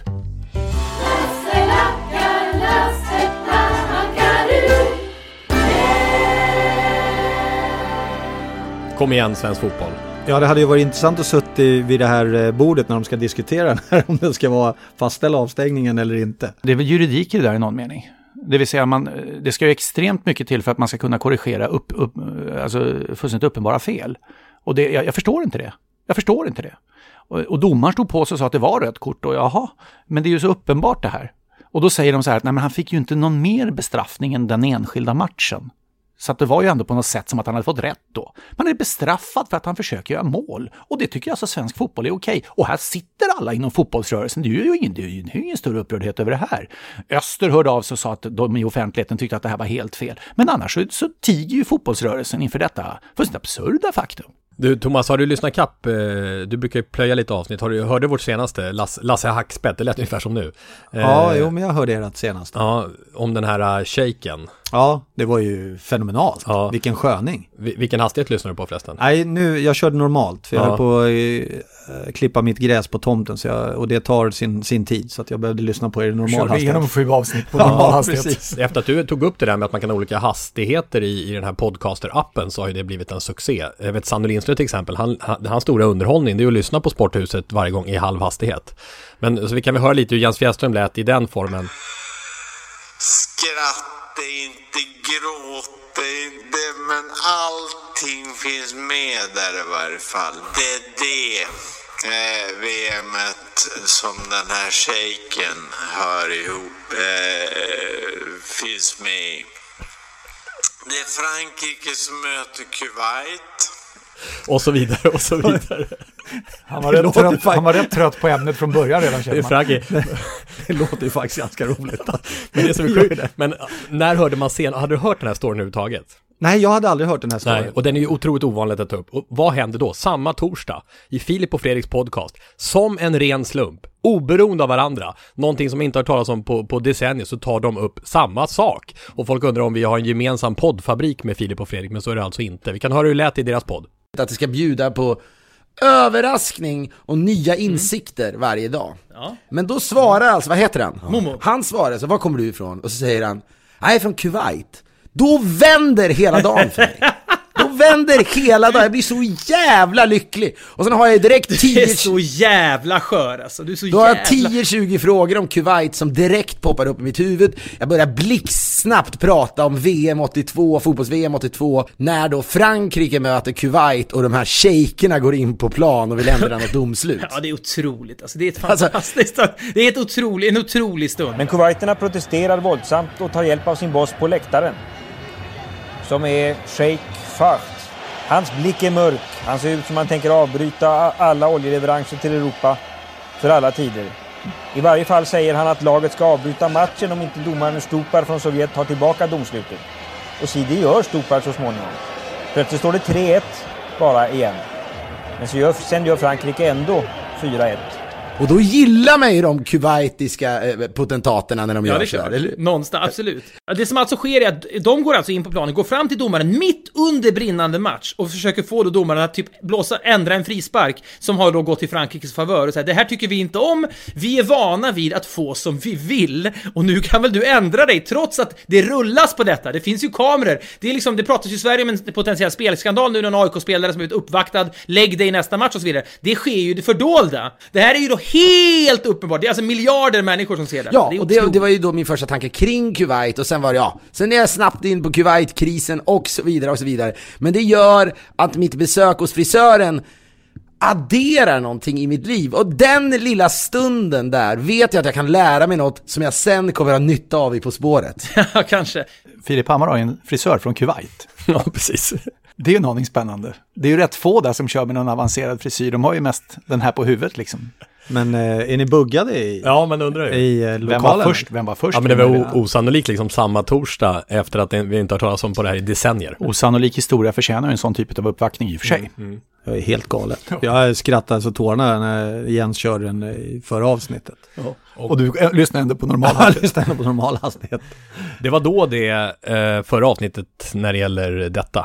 Kom igen, svensk fotboll. Ja, det hade ju varit intressant att sitta vid det här bordet när de ska diskutera den här, om det ska vara fastställa avstängningen eller inte. Det är väl juridik i det där i någon mening. Det vill säga det ska ju extremt mycket till för att man ska kunna korrigera alltså fullständigt uppenbara fel. Och jag förstår inte det. Jag förstår inte det. Och domaren stod på sig och sa att det var rött kort och jaha, men det är ju så uppenbart det här. Och då säger de så här att nej, men han fick ju inte någon mer bestraffning än den enskilda matchen. Så att det var ju ändå på något sätt som att han hade fått rätt då. Man är bestraffad för att han försöker göra mål. Och det tycker jag alltså svensk fotboll är okej. Och här sitter alla inom fotbollsrörelsen. Det är ju ingen större upprördhet över det här. Öster hörde av sig och sa att de i offentligheten tyckte att det här var helt fel. Men annars så tiger ju fotbollsrörelsen inför detta fullständigt absurda faktum. Du Thomas, har du lyssnat kapp? Du brukar ju plöja lite avsnitt. Hörde vårt senaste, Lasse Hackspett, det lät ungefär som nu. Ja, men jag hörde ert senaste. Ja, om den här shaken. Ja, det var ju fenomenalt. Ja. Vilken sköning. Vilken hastighet lyssnar du på förresten? Nej, jag körde normalt. För jag höll på att klippa mitt gräs på tomten. Och det tar sin tid. Så att jag behövde lyssna på er i normal hastighet. Körde igenom 7 avsnitt på normal hastighet. Precis. Efter att du tog upp det där med att man kan ha olika hastigheter i den här podcaster-appen, så har ju det blivit en succé. Jag vet Sanne Lindström till exempel, hans stora underhållning, det är att lyssna på Sporthuset varje gång i halv hastighet. Men så vi kan väl höra lite hur Jens Fjällström lät i den formen. Skratta inte, gråta inte, men allting finns med där i varje fall. Det är det VMet som den här shaken hör ihop finns med i. Det är Frankrike som möter Kuwait. Och så vidare, och så vidare. Han var rätt trött på ämnet från början redan. Det är Frankrike. Det låter ju faktiskt ganska roligt. Men det är så sjukt. Men när hörde man sen? Hade du hört den här storyn överhuvudtaget? Nej, jag hade aldrig hört den här storyn. Nej, och den är ju otroligt ovanligt att ta upp. Och vad hände då? Samma torsdag i Filip och Fredriks podcast, som en ren slump, oberoende av varandra, någonting som inte har talas om på decennier, så tar de upp samma sak. Och folk undrar om vi har en gemensam poddfabrik med Filip och Fredrik, men så är det alltså inte. Vi kan höra hur det lät i deras podd. Att det ska bjuda på överraskning och nya insikter varje dag. Ja. Men då svarar alltså, vad heter han? Momo. Han svarar så, var kommer du ifrån? Och så säger han, jag är från Kuwait. Då vänder hela dagen för mig. Då vänder hela dagen. Jag blir så jävla lycklig. Och sen har jag direkt 10... Du är så jävla skör alltså. Du är så då jävla... har jag 10-20 frågor om Kuwait som direkt poppar upp i mitt huvud. Jag börjar blixtsnabbt prata om VM 82, fotbolls-VM 82, när då Frankrike möter Kuwait och de här shejkerna går in på plan och vill ändra något domslut. Ja, det är otroligt. Alltså, det är ett fantastiskt... Det är en otrolig stund. Men kuwaiterna protesterar våldsamt och tar hjälp av sin boss på läktaren, som är Sheikh Fahd. Hans blick är mörk. Han ser ut som han tänker avbryta alla oljeleveranser till Europa för alla tider. I varje fall säger han att laget ska avbryta matchen om inte domaren Stupar från Sovjet tar tillbaka domslutet. Och det gör Stupar så småningom. Plötsligt står det 3-1 bara igen. Men sen gör Frankrike ändå 4-1. Och då gillar man ju de kuwaitiska potentaterna när de gör så här. Någonstans, absolut. Det som alltså sker är att de går alltså in på planen, går fram till domaren mitt under brinnande match och försöker få då domaren att typ ändra en frispark som har då gått i Frankrikes favör och säga, det här tycker vi inte om, vi är vana vid att få som vi vill och nu kan väl du ändra dig, trots att det rullas på detta. Det finns ju kameror. Det är liksom, det pratas ju i Sverige om en potentiell spelskandal nu, någon AIK-spelare som blivit uppvaktad, lägg dig i nästa match och så vidare. Det sker ju det fördolda. Det här är ju då helt uppenbart. Det är alltså miljarder människor som ser det. Ja, det var ju då min första tanke kring Kuwait och sen var det sen är jag snabbt in på Kuwait-krisen och så vidare och så vidare. Men det gör att mitt besök hos frisören adderar någonting i mitt liv. Och den lilla stunden där vet jag att jag kan lära mig något som jag sen kommer att ha nytta av i På spåret. Ja, kanske. Filip Hammar har en frisör från Kuwait. Ja, precis. Det är ju någonting spännande. Det är ju rätt få där som kör med någon avancerad frisyr. De har ju mest den här på huvudet liksom. Men är ni buggade i? Ja, man undrar ju. I lokalen? Vem var först? Ja, men det var osannolikt liksom samma torsdag efter att vi inte har talat om på det här i decennier. Osannolik historia förtjänar en sån typ av uppvaktning i och för sig. Jag är helt galet. Jag skrattade så tårarna när Jens körde den i förra avsnittet. Ja. Och du lyssnade ändå på normal hastighet. Det var då det förra avsnittet när det gäller detta.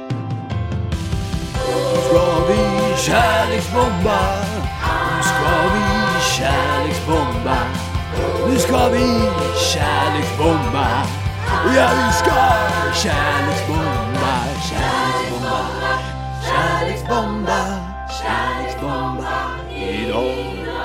Ska vi kärleksbomba? Nu ska vi kärleksbomba. Nu ska vi kärleksbomba. Ja, vi ska kärleksbomba. Kärleksbomba. Kärleksbomba. Kärleksbomba idag.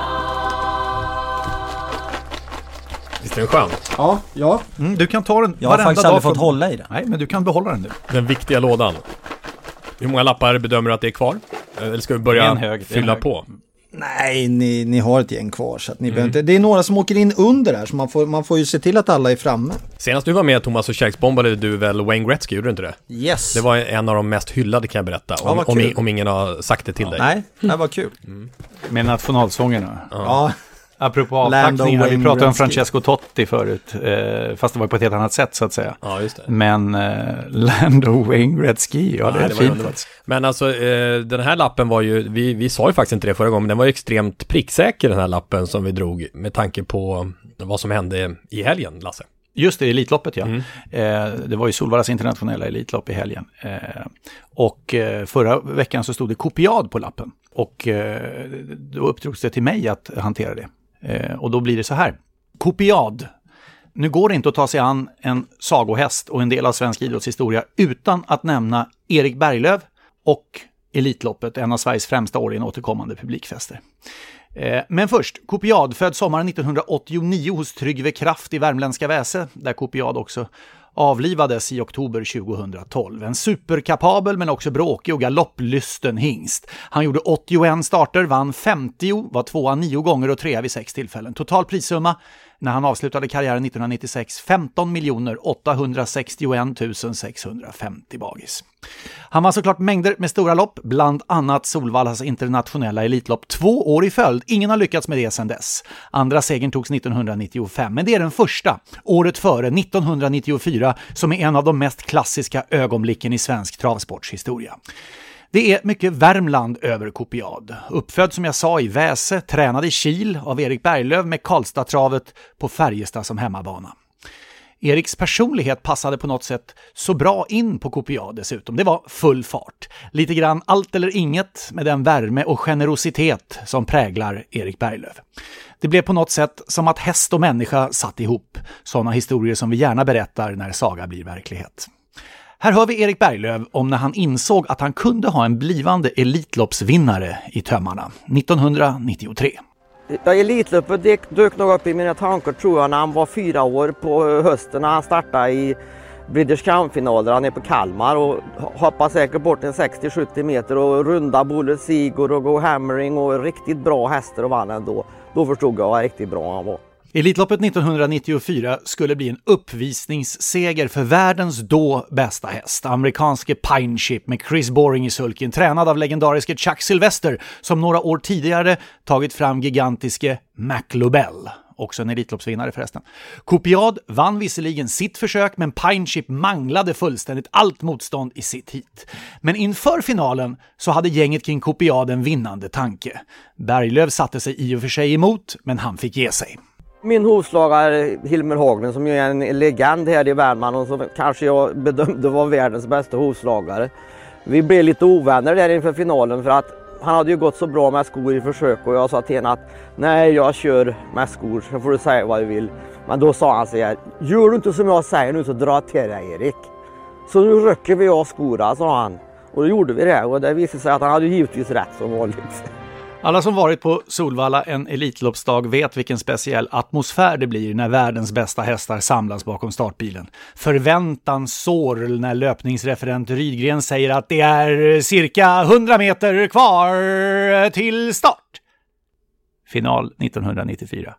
Visst är den skön? Ja. Du kan ta den. Jag har faktiskt aldrig fått hålla i den. Nej, men du kan behålla den nu. Den viktiga lådan. Hur många lappar bedömer du att det är kvar? Eller ska vi börja fylla på? Nej, ni har ett gäng kvar så att ni behöver inte. Det är några som åker in under här så man får ju se till att alla är framme. Senast du var med, Thomas, och kärleksbombade du väl Wayne Gretzky, gjorde du inte det? Yes. Det var en av de mest hyllade, kan jag berätta, om ingen har sagt det till dig. Nej, det var kul. Med nationalsångerna. Ja. Apropå avtackningar, vi pratade om Francesco Totti förut, fast det var på ett helt annat sätt så att säga. Ja, just det. Men Land of Wayne Gretzky, ja, det är fint. Men alltså, den här lappen var ju, vi sa ju faktiskt inte det förra gången, men den var ju extremt pricksäker, den här lappen som vi drog, med tanke på vad som hände i helgen, Lasse. Just det, Elitloppet, ja. Det var ju Solvallas internationella Elitlopp i helgen. Och förra veckan så stod det kopiad på lappen. Och då uppdrogs det till mig att hantera det. Och då blir det så här. Kopiad. Nu går det inte att ta sig an en sagohäst och en del av svensk idrottshistoria utan att nämna Erik Berglöf och Elitloppet, en av Sveriges främsta årligen återkommande publikfester. Men först, Kopiad född sommaren 1989 hos Tryggve Kraft i värmländska Väse, där Kopiad också avlivades i oktober 2012. En superkapabel men också bråkig och galopplysten hingst. Han gjorde 81 starter, vann 50, var 2 9 gånger och 3 vid 6 tillfällen. Total prissumma när han avslutade karriären 1996 15 861 650 bagis. Han var såklart mängder med stora lopp, bland annat Solvallas internationella Elitlopp 2 år i följd. Ingen har lyckats med det sedan dess. Andra segern togs 1995, men det är den första, året före 1994, som är en av de mest klassiska ögonblicken i svensk travsportshistoria. Det är mycket Värmland över Kopiad. Uppfödd som jag sa i Väse, tränad i Kil av Erik Berglöf med Karlstad-travet på Färjestad som hemmabana. Eriks personlighet passade på något sätt så bra in på Kopiad dessutom. Det var full fart. Lite grann allt eller inget med den värme och generositet som präglar Erik Berglöf. Det blev på något sätt som att häst och människa satt ihop. Sådana historier som vi gärna berättar när saga blir verklighet. Här hör vi Erik Berglöf om när han insåg att han kunde ha en blivande elitloppsvinnare i tömmarna 1993. Ja, Elitloppet dök nog upp i mina tankar, tror jag, när han var 4 år på hösten när han startade i British Crown-finaler. Han är på Kalmar och hoppade säkert bort en 60-70 meter och runda Bulle Sigurd och Go Hammering och riktigt bra hästar och vann ändå. Då förstod jag vad riktigt bra han var. Elitloppet 1994 skulle bli en uppvisningsseger för världens då bästa häst, amerikanske Pineship med Chris Boring i sulken, tränad av legendariske Chuck Sylvester som några år tidigare tagit fram gigantiske Mac Lobel, också en elitloppsvinnare förresten. Kopiad vann visserligen sitt försök, men Pineship manglade fullständigt allt motstånd i sitt hit. Men inför finalen så hade gänget kring Kopiad en vinnande tanke. Berglöf satte sig i och för sig emot, men han fick ge sig. Min hovslagare Hilmer Haglund, som ju är en legend här i Värmland och som kanske jag bedömde var världens bästa hovslagare. Vi blev lite ovänner där inför finalen för att han hade ju gått så bra med skor i försök och jag sa till henne att nej, jag kör med skor så får du säga vad du vill. Men då sa han så här: gör du inte som jag säger nu så dra till dig, Erik. Så nu röcker vi av skorna, sa han. Och då gjorde vi det och det visade sig att han hade givetvis rätt som vanligt. Alla som varit på Solvalla en elitloppsdag vet vilken speciell atmosfär det blir när världens bästa hästar samlas bakom startbilen. Förväntan sår när löpningsreferent Rydgren säger att det är cirka 100 meter kvar till start. Final 1994.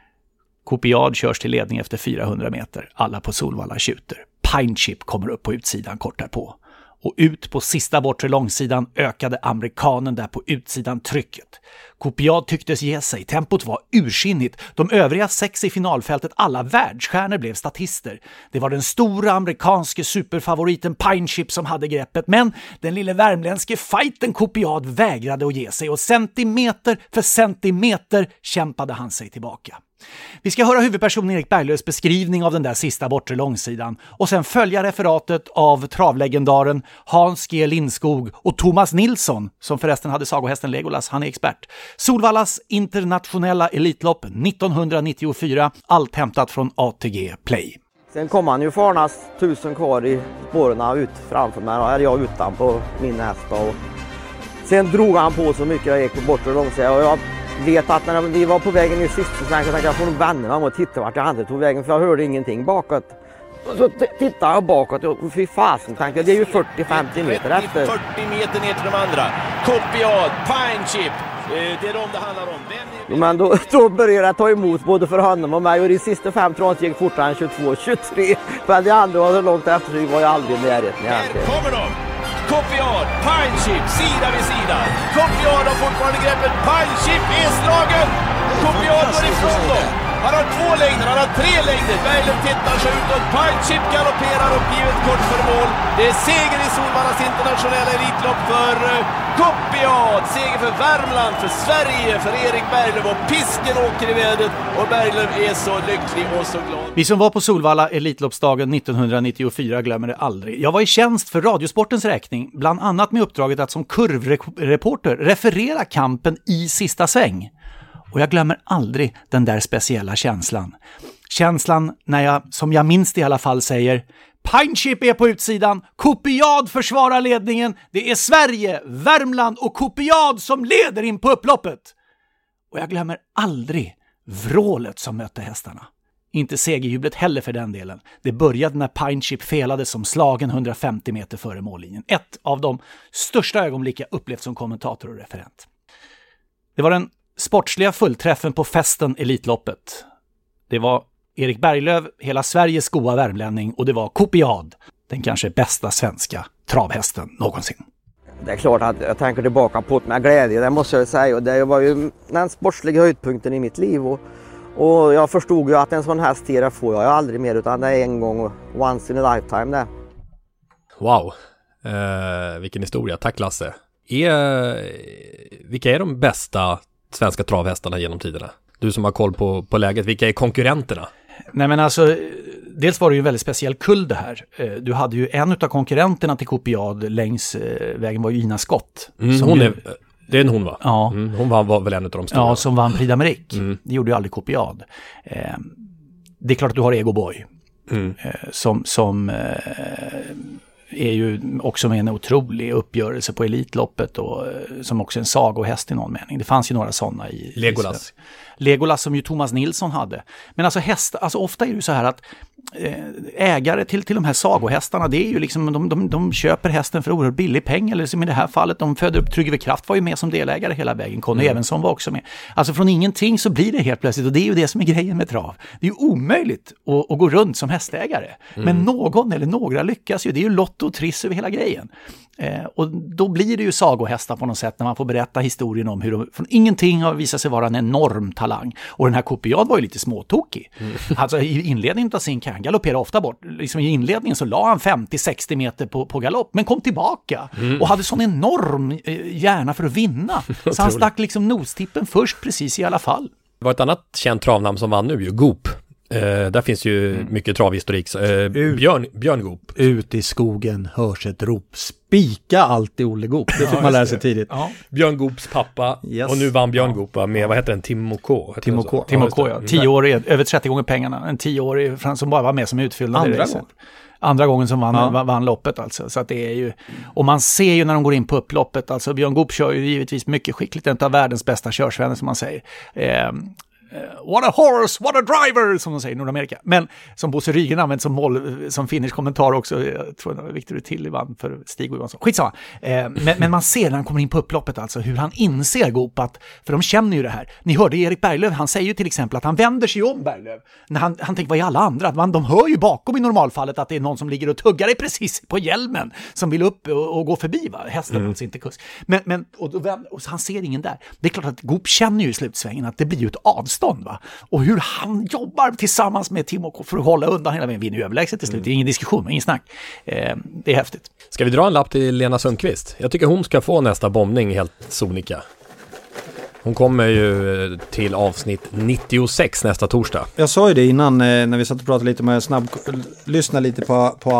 Kopiad körs till ledning efter 400 meter. Alla på Solvalla tjuter. Pineship kommer upp på utsidan kort därpå. Och ut på sista bortre långsidan ökade amerikanen där på utsidan trycket. Kopiad tycktes ge sig, tempot var ursinnigt. De övriga 6 i finalfältet, alla världsstjärnor, blev statister. Det var den stora amerikanske superfavoriten Pineship som hade greppet, men den lille värmländske fighten Kopiad vägrade att ge sig och centimeter för centimeter kämpade han sig tillbaka. Vi ska höra huvudpersonen Erik Berglöfs beskrivning av den där sista bortre långsidan och sen följa referatet av travlegendaren Hans G. Lindskog och Thomas Nilsson, som förresten hade sagohästen Legolas, han är expert. Solvallas internationella Elitlopp 1994, allt hämtat från ATG Play. Sen kom han ju farnas 1000 kvar i spåren ut framför mig, eller jag utan på min häst. Och sen drog han på så mycket jag gick på bortre långsidan och jag vet att när vi var på vägen i sista så tänkte jag får nog vända mig och titta vart jag andra tog vägen för jag hörde ingenting bakåt. Och så tittade jag bakåt och fy fasen tänkte jag, det är ju 40-50 meter efter. 40 meter ner till de andra. Kopiad, Pineship, Det är de det handlar om. Men då började jag ta emot både för honom och mig, och de sista 5 tror jag gick fortare än 22-23. För det andra var så långt efter, så var jag aldrig i närheten egentligen. Här kommer de! Kopiad, Pineship, sida vid sida. Kopiad har fortfarande greppet. Pineship är slagen! Kopiad går ifrån dem. Han har 2 längder, han har 3 längder. Berglöf tittar sig utåt. Pineship galopperar uppgivet kort för mål. Det är seger i Solvallas internationella elitlopp för Kopiad. Seger för Värmland, för Sverige, för Erik Berglöf. Och pisken åker i vädret och Berglöf är så lycklig och så glad. Vi som var på Solvalla Elitloppsdagen 1994 glömmer det aldrig. Jag var i tjänst för Radiosportens räkning, bland annat med uppdraget att som kurvreporter referera kampen i sista sväng. Och jag glömmer aldrig den där speciella känslan. Känslan när jag, som jag minns det i alla fall, säger: Pineship är på utsidan, Kopiad försvarar ledningen, det är Sverige, Värmland och Kopiad som leder in på upploppet. Och jag glömmer aldrig vrålet som mötte hästarna. Inte segerjublet heller för den delen. Det började när Pineship felade som slagen 150 meter före mållinjen. Ett av de största ögonblick jag upplevt som kommentator och referent. Det var den sportsliga fullträffen på festen Elitloppet. Det var Erik Berglöf, hela Sveriges goa värmlänning, och det var Kopiad, den kanske bästa svenska travhästen någonsin. Det är klart att jag tänker tillbaka på det med glädje, det måste jag säga. Och det var ju den sportsliga höjdpunkten i mitt liv. Och jag förstod ju att en sån häst till får jag aldrig mer, utan det är en gång, once in a lifetime det. Wow, vilken historia. Tack Lasse. Vilka är de bästa svenska travhästarna genom tiderna? Du som har koll på läget, vilka är konkurrenterna? Nej men alltså, dels var det ju en väldigt speciell kull det här. Du hade ju en av konkurrenterna till Kopiad längs vägen var ju Ina Scott. Det är en hon va? Ja. Hon var väl en av de stora. Ja, som vann Prix d'Amérique. Det gjorde ju aldrig Kopiad. Det är klart att du har Ego Boy. Som är ju också med en otrolig uppgörelse på Elitloppet och som också en sagohäst i någon mening. Det fanns ju några sådana i Legolas. Legolas som ju Thomas Nilsson hade. Men alltså alltså ofta är det ju så här att ägare till de här sagohästarna, det är ju liksom de köper hästen för oerhört billig pengar, eller som i det här fallet de föder upp Tryggve Kraft var ju med som delägare hela vägen, Conny Evensson var också med. Alltså från ingenting så blir det helt plötsligt, och det är ju det som är grejen med trav. Det är ju omöjligt att gå runt som hästägare. Men någon eller några lyckas ju, det är ju lotto och triss över hela grejen. Och då blir det ju sagohästar på något sätt när man får berätta historien om hur de från ingenting har visat sig vara en enorm talang. Och den här Kopiad var ju lite småtokig. Alltså i inledningen av sin kan galoppera ofta bort. Liksom i inledningen så la han 50-60 meter på galopp, men kom tillbaka och hade sån enorm hjärna för att vinna. Så han stack liksom nostippen först precis i alla fall. Det var ett annat känt travnamn som vann nu ju, Goop. Där finns ju mycket travhistorik. Björn Goop. Ut i skogen hörs ett rop. Spika alltid Olle Goop. Det fick man lära sig tidigt. Ja. Björn Goops pappa. Yes. Och nu vann Björn Goop med, vad heter den? Timo K, ja. 10 år, över 30 gånger pengarna. En 10-årig som bara var med som utfyllnad. Andra gången som vann loppet alltså. Så att det är ju, och man ser ju när de går in på upploppet, alltså Björn Goop kör ju givetvis mycket skickligt, en av världens bästa körsvänner som man säger. What a horse, what a driver, som de säger i Nordamerika. Men som Bosse Rygen använt som finnish kommentar också, jag tror det var Victor Tilly vann för Stig och Johansson. Skitsamma. Men man ser när han kommer in på upploppet alltså hur han inser Goop att, för de känner ju det här. Ni hörde Erik Berglöf, han säger ju till exempel att han vänder sig om Berglöf. När han tänker, vad är alla andra? Att de hör ju bakom i normalfallet att det är någon som ligger och tuggar dig precis på hjälmen som vill upp och gå förbi, va? Hästen alltså inte kusk. Men och han ser ingen där. Det är klart att Goop känner ju i slutsvängen att det blir ju ett avstånd. Va? Och hur han jobbar tillsammans med Timo för att hålla undan hela vägen. Vinner ju överlägset till slut. Det är ingen diskussion, ingen snack. Det är häftigt. Ska vi dra en lapp till Lena Sundqvist? Jag tycker hon ska få nästa bombning helt sonika. Hon kommer ju till avsnitt 96 nästa torsdag. Jag sa ju det innan när vi satt och pratade lite med lyssna lite på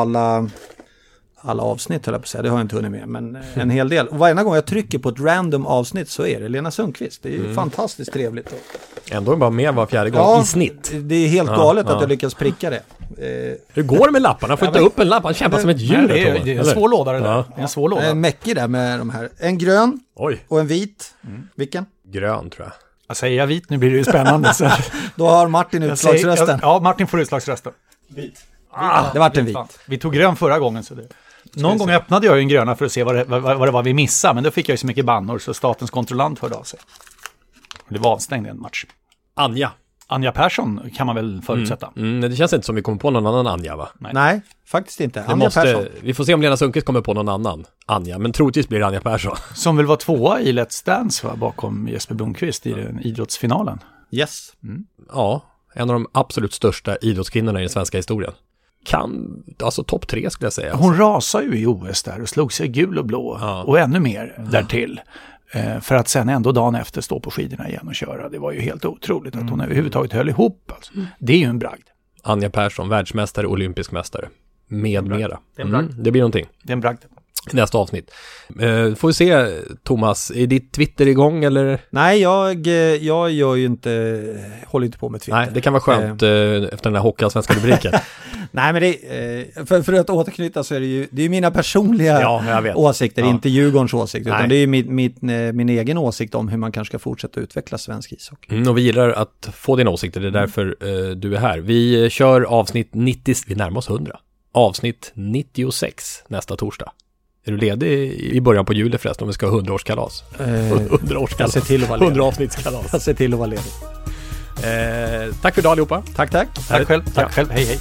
alla avsnitt, höll jag på att säga. Det har jag inte hunnit med, men en hel del. Och varje gång jag trycker på ett random avsnitt så är det Lena Sundqvist. Det är ju fantastiskt trevligt. Ändå bara med var fjärde gång i snitt. Det är helt galet att jag lyckas pricka det. Hur går det med lapparna? Får inte upp en lapp, han kämpar som ett djur. Det är en svår låda det där. Ja. En svår låda. En mäckig där med de här. En grön och en vit. Vilken? Grön tror jag. Jag säger jag vit, nu blir det ju spännande. Så. Då har Martin utslagsrösten. Ja, Martin får utslagsrösten. Det vart en vit. Vi tog grön förra gången så det. Någon gång öppnade jag ju en gröna för att se vad det var vi missade, men då fick jag ju så mycket bannor så statens kontrollant hörde av sig. Det var avstängd i en match. Anja Persson kan man väl förutsätta. Det känns inte som vi kommer på någon annan Anja, va? Nej, faktiskt inte. Anja Persson. Vi får se om Lena Sundqvist kommer på någon annan Anja, men troligtvis blir det Anja Persson. Som väl var 2 i Let's Dance, va? Bakom Jesper Blomqvist i den idrottsfinalen. Yes. Ja, en av de absolut största idrottskvinnorna i den svenska historien. Alltså topp 3 skulle jag säga. Hon rasade ju i OS där och slog sig gul och blå och ännu mer därtill. För att sen ändå dagen efter stå på skidorna igen och köra. Det var ju helt otroligt att hon överhuvudtaget höll ihop. Alltså. Det är ju en bragd. Anja Persson, världsmästare, olympisk mästare. Med mera. Det är en bragd. Det blir någonting. Det är en bragd. Nästa avsnitt. Får vi se, Thomas, är ditt Twitter igång eller? Nej, jag gör ju inte, håller inte på med Twitter. Nej, det kan vara skönt efter den här hockeyallsvenska rubriken. Nej, men för att återknyta så är det är ju mina personliga åsikter, inte Djurgårdens åsikter, utan det är ju min egen åsikt om hur man kanske ska fortsätta utveckla svensk ishockey. Och vi gillar att få dina åsikter, det är därför du är här. Vi kör avsnitt 90, vi närmar oss 100. Avsnitt 96 nästa torsdag. Är du ledig i början på juli förresten om vi ska ha 100-årskalas? 100-årskalas. Jag ser till att vara ledig. 100-avsnittskalas. Jag ser till att vara ledig. Tack för idag allihopa. Tack. Tack själv. Hej.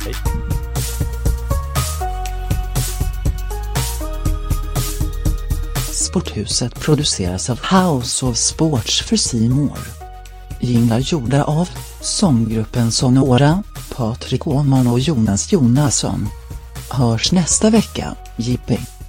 Sporthuset produceras av House of Sports för C More. Jinglar gjorda av sånggruppen Sonora, Patrik Åhman och Jonas Jonasson. Hörs nästa vecka, JP.